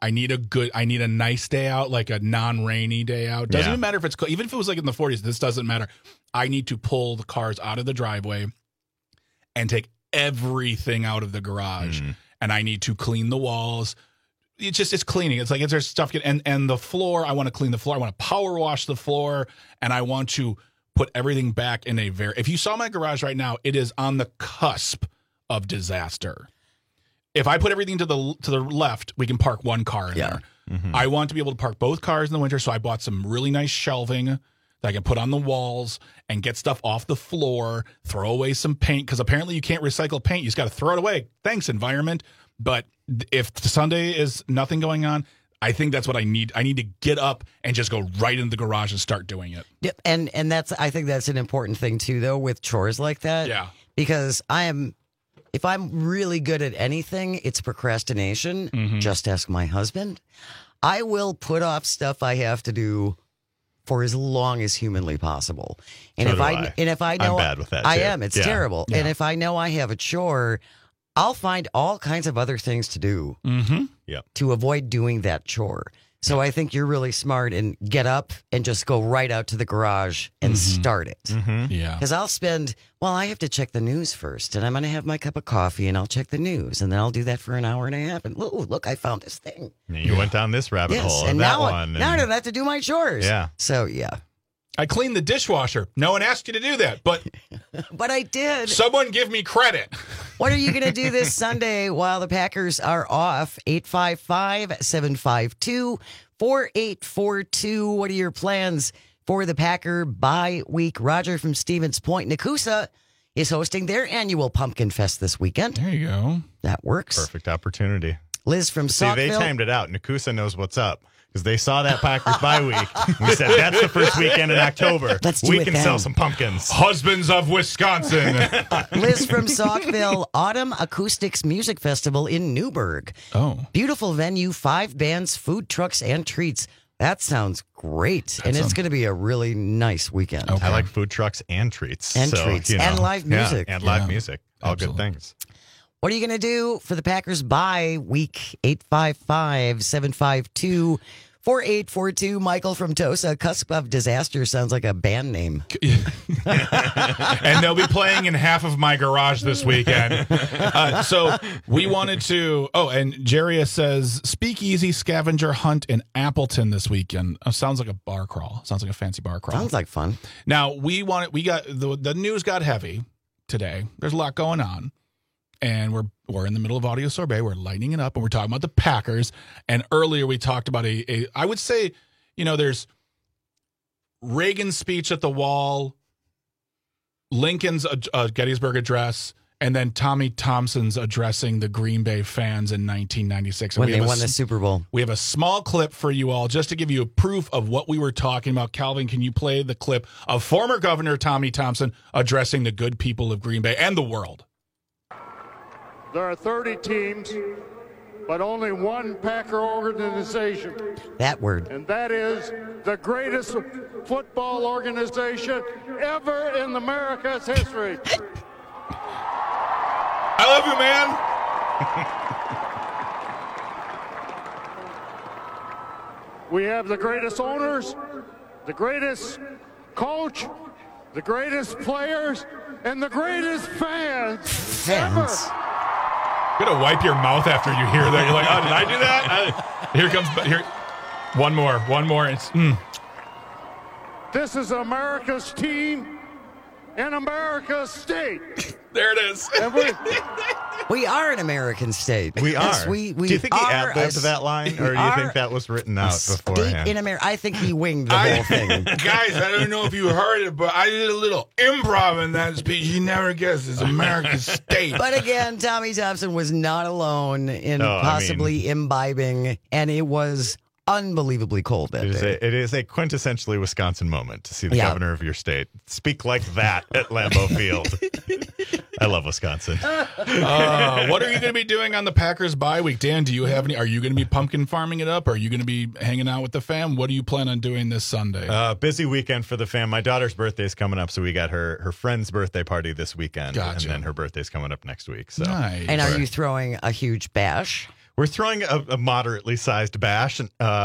a nice day out, like a non-rainy day out. Doesn't even matter if it's cold. Even if it was like in the 40s, this doesn't matter. I need to pull the cars out of the driveway and take everything out of the garage, and I need to clean the walls. It's cleaning. It's like there's stuff and the floor. I want to clean the floor. I want to power wash the floor, and I want to put everything back in a very. If you saw my garage right now, it is on the cusp of disaster. If I put everything to the left, we can park one car in there. Mm-hmm. I want to be able to park both cars in the winter, so I bought some really nice shelving that I can put on the walls and get stuff off the floor, throw away some paint, because apparently you can't recycle paint. You just got to throw it away. Thanks, environment. But if Sunday is nothing going on, I think that's what I need. I need to get up and just go right into the garage and start doing it. Yep, and I think that's an important thing, too, though, with chores like that. Yeah. Because if I'm really good at anything, it's procrastination. Mm-hmm. Just ask my husband. I will put off stuff I have to do for as long as humanly possible. And if I know I'm bad with that. I too. am. It's terrible. Yeah. And if I know I have a chore, I'll find all kinds of other things to do to avoid doing that chore. So I think you're really smart and get up and just go right out to the garage and start it. Mm-hmm. Yeah. Because I have to check the news first, and I'm going to have my cup of coffee and I'll check the news, and then I'll do that for an hour and a half. And look, I found this thing. You went down this rabbit hole. And now I don't have to do my chores. Yeah. So, yeah. I cleaned the dishwasher. No one asked you to do that, but I did. Someone give me credit. What are you going to do this Sunday while the Packers are off? 855-752-4842. What are your plans for the Packer bye week? Roger from Stevens Point, Nakusa is hosting their annual Pumpkin Fest this weekend. There you go. That works. Perfect opportunity. Liz from Saukville. See, they timed it out. Nakusa knows what's up. Because they saw that Packers bye week. We said, that's the first weekend in October. We can sell some pumpkins. Husbands of Wisconsin. Liz from Saukville, Autumn Acoustics Music Festival in Newburgh. Oh. Beautiful venue, 5 bands, food trucks, and treats. That sounds great. It's going to be a really nice weekend. Okay. I like food trucks and treats. And treats. And live music. And live music. All Absolutely. Good things. What are you going to do for the Packers bye week? 855-752-4842. Michael from Tosa, Cusp of Disaster sounds like a band name. And they'll be playing in half of my garage this weekend. So we wanted to. Oh, and Jarius says speakeasy scavenger hunt in Appleton this weekend. Sounds like a bar crawl. Sounds like a fancy bar crawl. Sounds like fun. Now we got the news got heavy today. There's a lot going on. And we're in the middle of audio sorbet. We're lighting it up, and we're talking about the Packers. And earlier we talked about I would say, there's Reagan's speech at the wall, Lincoln's Gettysburg Address, and then Tommy Thompson's addressing the Green Bay fans in 1996. When they won the Super Bowl. We have a small clip for you all just to give you a proof of what we were talking about. Calvin, can you play the clip of former Governor Tommy Thompson addressing the good people of Green Bay and the world? There are 30 teams, but only one Packer organization. That word. And that is the greatest football organization ever in America's history. I love you, man. We have the greatest owners, the greatest coach, the greatest players, and the greatest fans ever. You're gonna wipe your mouth after you hear that. You're like, oh, did I do that? Here comes one more. It's, This is America's team and America's state. There it is. And we are an American state. We are. Yes, we do you think he are ad-libbed that line, or do you think that was written out beforehand? In America, I think he winged the whole thing. Guys, I don't know if you heard it, but I did a little improv in that speech. You never guessed it's America's state. But again, Tommy Thompson was not alone in possibly imbibing, and it was unbelievably cold that day. It is a quintessentially Wisconsin moment to see the governor of your state speak like that at Lambeau Field. I love Wisconsin. What are you going to be doing on the Packers bye week? Dan, do you have any? Are you going to be pumpkin farming it up? Are you going to be hanging out with the fam? What do you plan on doing this Sunday? Busy weekend for the fam. My daughter's birthday is coming up, so we got her friend's birthday party this weekend. Gotcha. And then her birthday's coming up next week. So. Nice. And are you throwing a huge bash? We're throwing a moderately sized bash.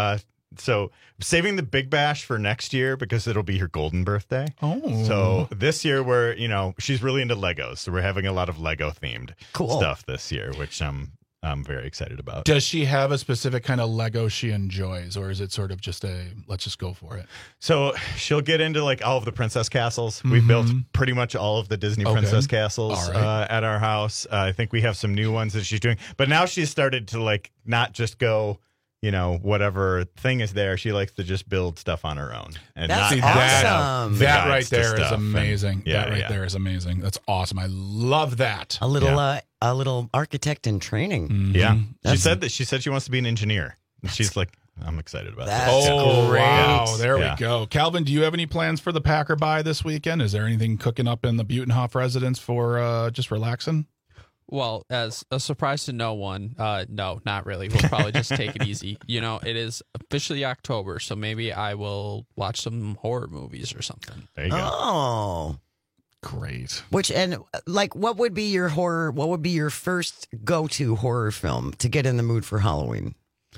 So saving the big bash for next year because it'll be her golden birthday. Oh. So this year she's really into Legos. So we're having a lot of Lego themed stuff this year, which I'm very excited about. Does she have a specific kind of Lego she enjoys, or is it sort of just let's just go for it? So she'll get into like all of the princess castles. We've built pretty much all of the Disney princess castles at our house. I think we have some new ones that she's doing, but now she's started to like not just go, whatever thing is there. She likes to just build stuff on her own. And That's awesome. That right there is amazing. That right there is amazing. That's awesome. I love that. A little architect in training. Mm-hmm. Yeah. She said she wants to be an engineer. She's like, I'm excited about that. Oh, wow. There we go. Calvin, do you have any plans for the Packer bye this weekend? Is there anything cooking up in the Butenhoff residence for just relaxing? Well, as a surprise to no one, no, not really. We'll probably just take it easy. It is officially October, so maybe I will watch some horror movies or something. There you go. Oh. Great. What would be your first go-to horror film to get in the mood for Halloween?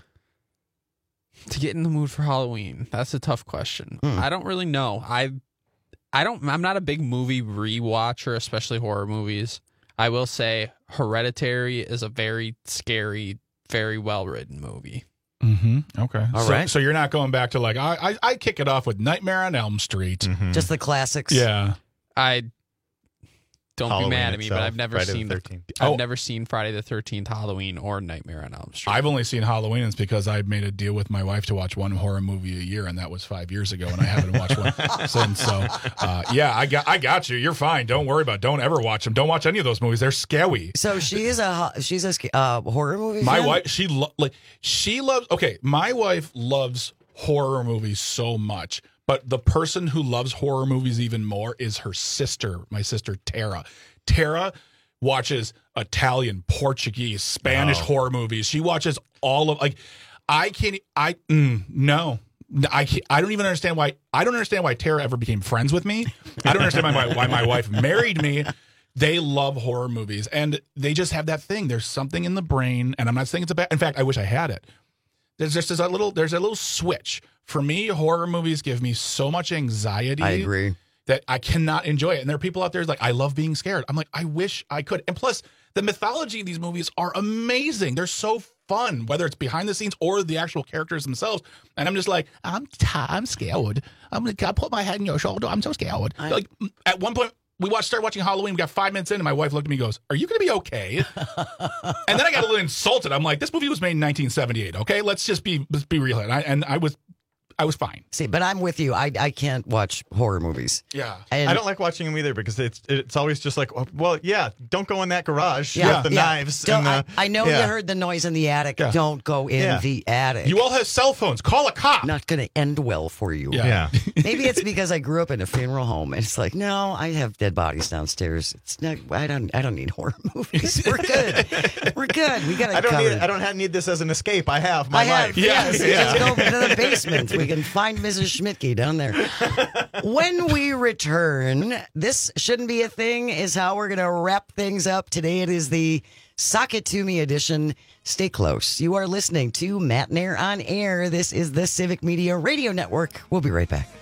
To get in the mood for Halloween, that's a tough question. I don't really know. I'm not a big movie rewatcher, especially horror movies. I will say Hereditary is a very scary, very well-written movie. Mm-hmm. Okay. All right. So you're not going back to like, I kick it off with Nightmare on Elm Street. Mm-hmm. Just the classics. Yeah. Don't Halloween be mad at me, itself, but I've never seen Friday the 13th, Halloween, or Nightmare on Elm Street. I've only seen Halloween. And it's because I made a deal with my wife to watch one horror movie a year, and that was 5 years ago, and I haven't watched one since. So, I got you. You're fine. Don't worry about it. Don't ever watch them. Don't watch any of those movies. They're scary. So she's a horror movie My fan? wife, she loves. Okay, my wife loves horror movies so much. But the person who loves horror movies even more is her sister, my sister Tara. Tara watches Italian, Portuguese, Spanish horror movies. She watches all of I don't even understand why. I don't understand why Tara ever became friends with me. I don't understand why my wife married me. They love horror movies, and they just have that thing. There's something in the brain, and I'm not saying it's a bad. In fact, I wish I had it. There's a little switch. For me, horror movies give me so much anxiety. I agree. That I cannot enjoy it. And there are people out there like, I love being scared. I'm like, I wish I could. And plus, the mythology in these movies are amazing. They're so fun, whether it's behind the scenes or the actual characters themselves. And I'm just like, I'm scared. I'm going to put my head in your shoulder. I'm so scared. Like at one point, we started watching Halloween. We got 5 minutes in, and my wife looked at me and goes, "Are you going to be okay?" And then I got a little insulted. I'm like, "This movie was made in 1978. Okay, let's be real." And I was fine. See, but I'm with you. I can't watch horror movies. Yeah. And I don't like watching them either because it's always just like, well, yeah, don't go in that garage with the knives. I know you heard the noise in the attic. Yeah. Don't go in the attic. You all have cell phones. Call a cop. Not going to end well for you. Yeah. Maybe it's because I grew up in a funeral home. And it's like, no, I have dead bodies downstairs. It's not. I don't need horror movies. We're good. We're good. We got it covered. I don't need this as an escape. I have my life. Yes. Just go to the basement We can find Mrs. Schmidtke down there. When we return, this shouldn't be a thing is how we're going to wrap things up. Today it is the Sock It To Me edition. Stay close. You are listening to Matt Nair on Air. This is the Civic Media Radio Network. We'll be right back.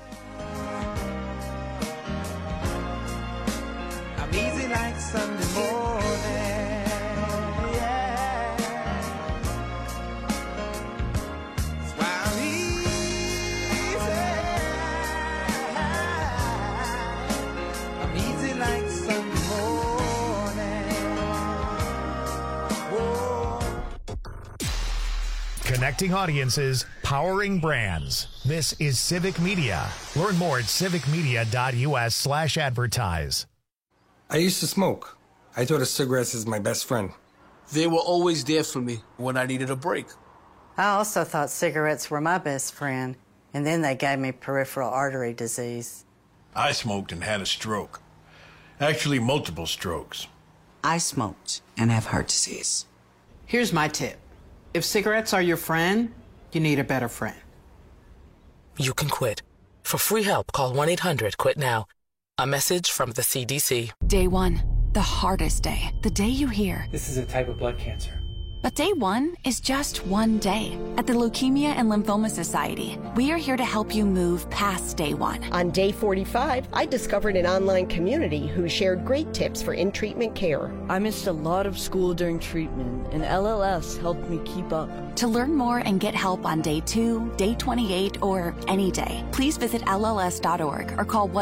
I'm easy like Sunday morning. Yeah. That's why I'm easy. I'm easy like Sunday morning. Whoa. Connecting audiences, powering brands. This is Civic Media. Learn more at civicmedia.us/advertise. I used to smoke. I thought of cigarettes as my best friend. They were always there for me when I needed a break. I also thought cigarettes were my best friend, and then they gave me peripheral artery disease. I smoked and had a stroke. Actually, multiple strokes. I smoked and have heart disease. Here's my tip. If cigarettes are your friend, you need a better friend. You can quit. For free help, call 1-800-QUIT-NOW. A message from the CDC. Day 1, the hardest day. The day you hear. This is a type of blood cancer. But day 1 is just one day. At the Leukemia and Lymphoma Society, we are here to help you move past day 1. On day 45, I discovered an online community who shared great tips for in-treatment care. I missed a lot of school during treatment, and LLS helped me keep up. To learn more and get help on day 2, day 28, or any day, please visit LLS.org or call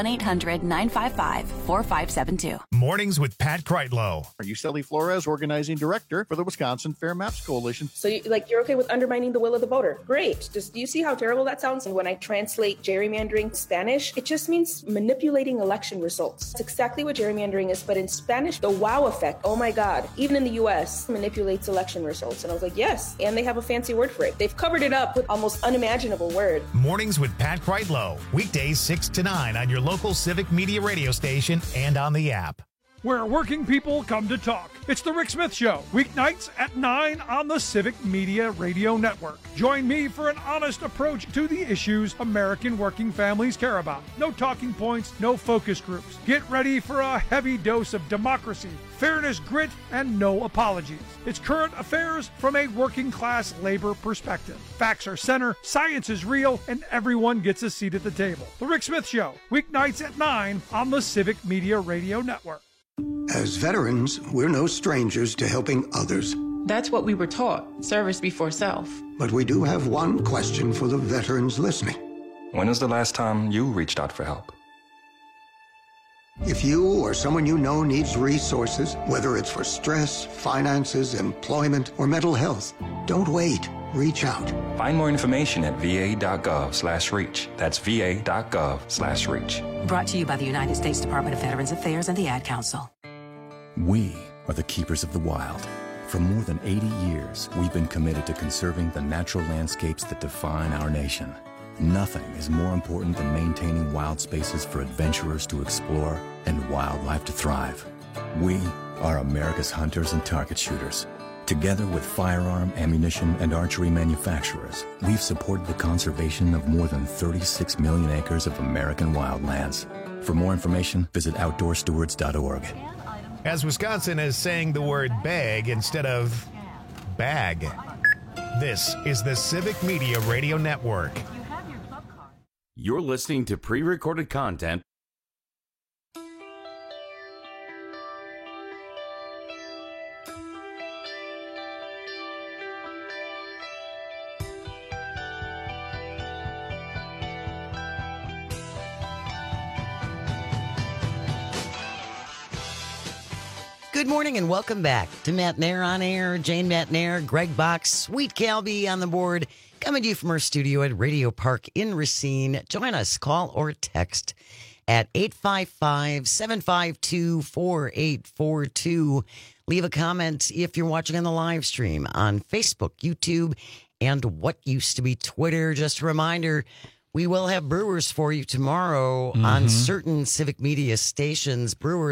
1-800-955-4572. Mornings with Pat Kreitlow. Are you Sally Flores, organizing director for the Wisconsin Fair Maps Coalition? So you're okay with undermining the will of the voter. Great. Do you see how terrible that sounds? And when I translate gerrymandering Spanish, it just means manipulating election results. It's exactly what gerrymandering is, but in Spanish, the wow effect, oh my God, even in the US, manipulates election results. And I was like, yes. And they have a fancy word for it. They've covered it up with almost unimaginable word. Mornings with Pat Kreitlow. Weekdays 6 to 9 on your local Civic Media radio station and on the app. Where working people come to talk. It's the Rick Smith Show, weeknights at 9 on the Civic Media Radio Network. Join me for an honest approach to the issues American working families care about. No talking points, no focus groups. Get ready for a heavy dose of democracy, fairness, grit, and no apologies. It's current affairs from a working class labor perspective. Facts are center, science is real, and everyone gets a seat at the table. The Rick Smith Show, weeknights at 9 on the Civic Media Radio Network. As veterans, we're no strangers to helping others. That's what we were taught, service before self. But we do have one question for the veterans listening. When was the last time you reached out for help? If you or someone you know needs resources, whether it's for stress, finances, employment, or mental health, don't wait. Reach out. Find more information at va.gov/reach. That's va.gov/reach. Brought to you by the United States Department of Veterans Affairs and the Ad Council. We are the keepers of the wild. For more than 80 years, we've been committed to conserving the natural landscapes that define our nation. Nothing is more important than maintaining wild spaces for adventurers to explore and wildlife to thrive. We are America's hunters and target shooters. Together with firearm, ammunition, and archery manufacturers, we've supported the conservation of more than 36 million acres of American wildlands. For more information, visit outdoorstewards.org. As Wisconsin is saying the word bag instead of bag. This is the Civic Media Radio Network. You're listening to pre-recorded content. Good morning and welcome back to Matt Nair on Air. Jane Matt Nair, Greg Box, Sweet Calby on the board, coming to you from our studio at Radio Park in Racine. Join us, call or text at 855-752-4842. Leave a comment if you're watching on the live stream on Facebook, YouTube, and what used to be Twitter. Just a reminder, we will have Brewers for you tomorrow on certain Civic Media stations. Brewers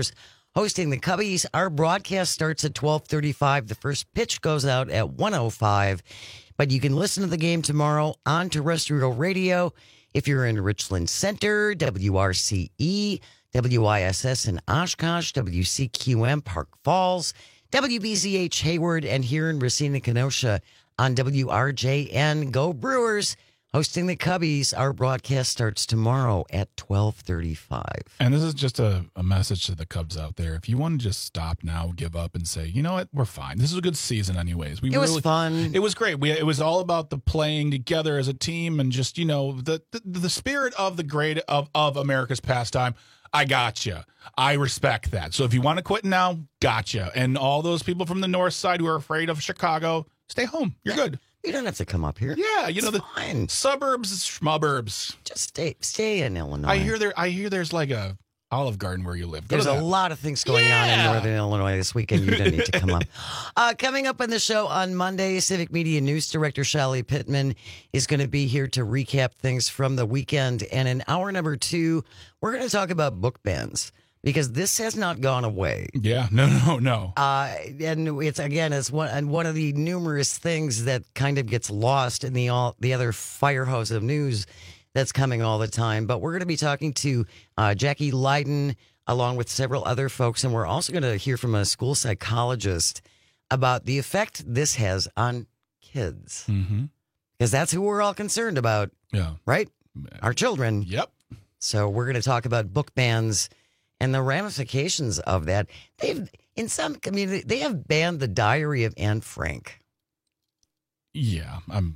hosting the Cubbies. Our broadcast starts at 12:35. The first pitch goes out at 1:05. But you can listen to the game tomorrow on terrestrial radio if you're in Richland Center, WRCE, WISS in Oshkosh, WCQM Park Falls, WBZH Hayward, and here in Racine, Kenosha on WRJN. Go Brewers! Hosting the Cubbies. Our broadcast starts tomorrow at 12:35. And this is just a message to the Cubs out there. If you want to just stop now, give up, and say, you know what, we're fine. This is a good season anyways. It was fun. It was great. It was all about the playing together as a team and just, the spirit of of America's pastime. I gotcha. I respect that. So if you want to quit now, gotcha. And all those people from the north side who are afraid of Chicago, stay home. You're good. You don't have to come up here. Yeah, fine. Suburbs, schmuburbs. Just stay in Illinois. I hear there's like a Olive Garden where you live. There's a lot of things going on in Northern Illinois this weekend. You don't need to come up. Coming up on the show on Monday, Civic Media News Director Shelly Pittman is going to be here to recap things from the weekend. And in hour number 2, we're going to talk about book bans. Because this has not gone away. Yeah, no. And it's one of the numerous things that kind of gets lost in the other fire hose of news that's coming all the time. But we're going to be talking to Jackie Leiden along with several other folks, and we're also going to hear from a school psychologist about the effect this has on kids. Mm-hmm. Because that's who we're all concerned about. Yeah. Right? Our children. Yep. So we're going to talk about book bans and the ramifications of that. In some communities, they have banned the Diary of Anne Frank. Yeah.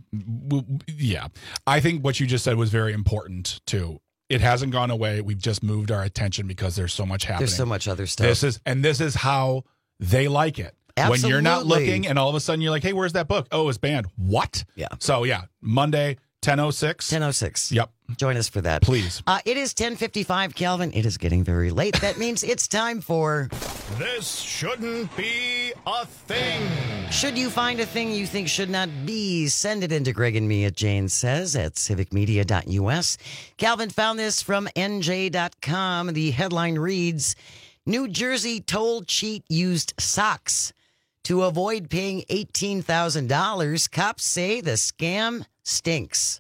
I think what you just said was very important, too. It hasn't gone away. We've just moved our attention because there's so much happening. There's so much other stuff. This is how they like it. Absolutely. When you're not looking and all of a sudden you're like, hey, where's that book? Oh, it's banned. What? Yeah. So, Monday, 10:06. 10:06. Yep. Join us for that. Please. It is 10:55, Calvin. It is getting very late. That means it's time for... This shouldn't be a thing. Should you find a thing you think should not be, send it into Greg and me at Jane Says at civicmedia.us. Calvin found this from NJ.com. The headline reads, New Jersey toll cheat used socks to avoid paying $18,000. Cops say the scam stinks.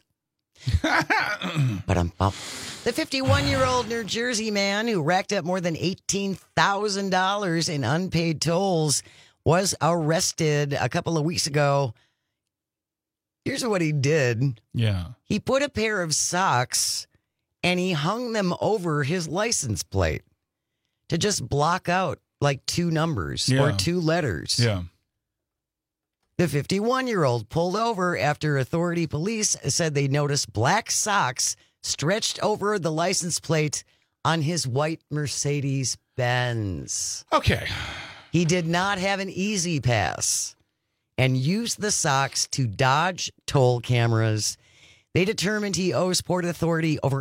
But the 51-year-old New Jersey man who racked up more than $18,000 in unpaid tolls was arrested a couple of weeks ago. Here's what he did. Yeah. He put a pair of socks and he hung them over his license plate to just block out like 2 numbers or 2 letters. Yeah. The 51-year-old pulled over after authority police said they noticed black socks stretched over the license plate on his white Mercedes-Benz. Okay. He did not have an easy pass and used the socks to dodge toll cameras. They determined he owes Port Authority over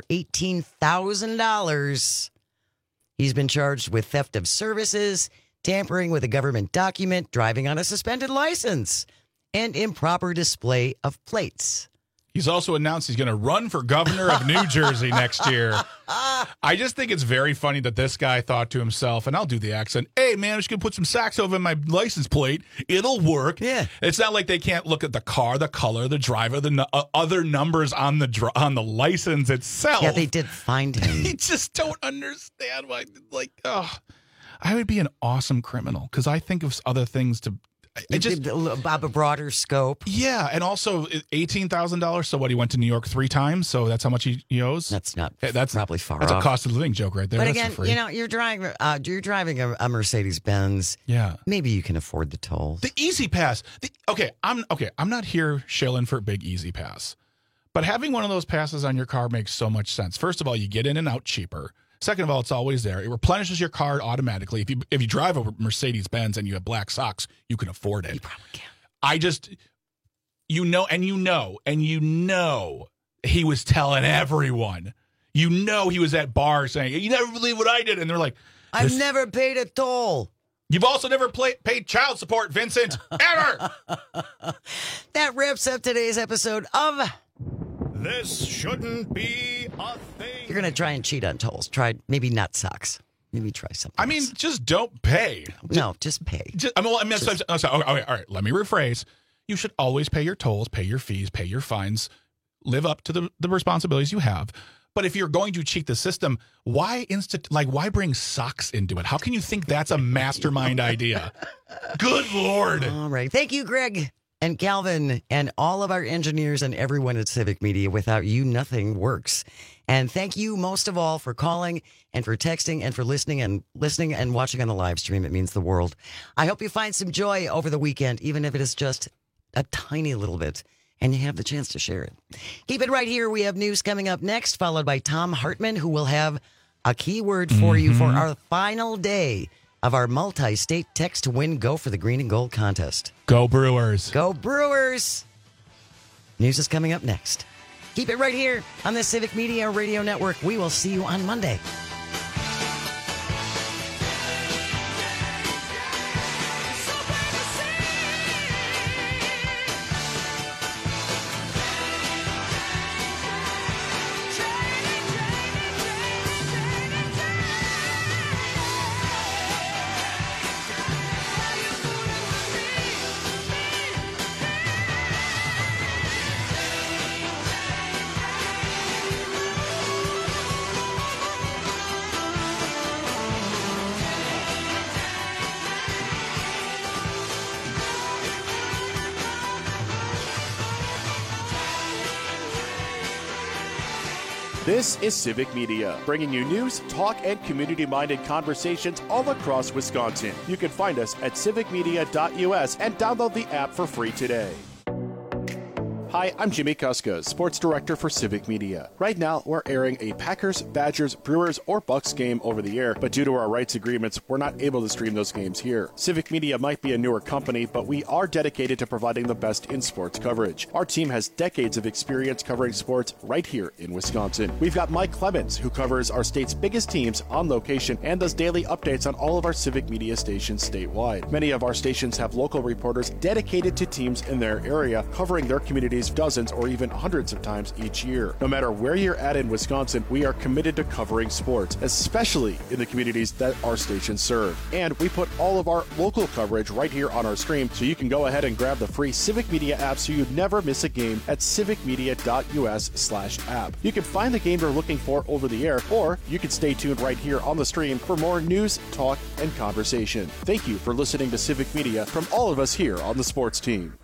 $18,000. He's been charged with theft of services, tampering with a government document, driving on a suspended license, and improper display of plates. He's also announced he's going to run for governor of New Jersey next year. I just think it's very funny that this guy thought to himself, and I'll do the accent, hey, man, I'm just going to put some socks over my license plate. It'll work. Yeah. It's not like they can't look at the car, the color, the driver, the other numbers on the license itself. Yeah, they did find him. I just don't understand why, I would be an awesome criminal because I think of other things to... About a broader scope. Yeah, and also $18,000. So what? He went to New York 3 times. So that's how much he owes. That's probably far That's off. a cost of living joke right there. But that's again, for free. you're driving a Mercedes Benz. Yeah, maybe you can afford the tolls. The Easy Pass. I'm not here shilling for big Easy Pass, but having one of those passes on your car makes so much sense. First of all, you get in and out cheaper. Second of all, it's always there. It replenishes your card automatically. If you drive a Mercedes-Benz and you have black socks, you can afford it. You probably can. You know, he was telling everyone. You know, he was at bars saying, "You never believe what I did," and they're like, "I've never paid a toll." You've also never paid child support, Vincent, ever. That wraps up today's episode of This Shouldn't Be a Thing. You're going to try and cheat on tolls. Try maybe not socks. Maybe try something. I mean, just don't pay. No, just pay. I'm sorry. All right. Let me rephrase. You should always pay your tolls, pay your fees, pay your fines, live up to the responsibilities you have. But if you're going to cheat the system, why bring socks into it? How can you think that's a mastermind idea? Good Lord. All right. Thank you, Greg and Calvin and all of our engineers and everyone at Civic Media. Without you, nothing works. And thank you most of all for calling and for texting and for listening and watching on the live stream. It means the world. I hope you find some joy over the weekend, even if it is just a tiny little bit. And you have the chance to share it. Keep it right here. We have news coming up next, followed by Tom Hartman, who will have a keyword for you for our final day of our multi-state text to win Go for the Green and Gold contest. Go Brewers. Go Brewers. News is coming up next. Keep it right here on the Civic Media Radio Network. We will see you on Monday. This is Civic Media, bringing you news, talk, and community-minded conversations all across Wisconsin. You can find us at civicmedia.us and download the app for free today. Hi, I'm Jimmy Kuska, Sports Director for Civic Media. Right now, we're airing a Packers, Badgers, Brewers, or Bucks game over the air, but due to our rights agreements, we're not able to stream those games here. Civic Media might be a newer company, but we are dedicated to providing the best in sports coverage. Our team has decades of experience covering sports right here in Wisconsin. We've got Mike Clemens, who covers our state's biggest teams on location and does daily updates on all of our Civic Media stations statewide. Many of our stations have local reporters dedicated to teams in their area, covering their communities dozens or even hundreds of times each year. No matter where you're at in Wisconsin, we are committed to covering sports, especially in the communities that our stations serve. And we put all of our local coverage right here on our stream, so you can go ahead and grab the free Civic Media app so you never miss a game at civicmedia.us/app. You can find the game you're looking for over the air, or you can stay tuned right here on the stream for more news, talk, and conversation. Thank you for listening to Civic Media from all of us here on the sports team.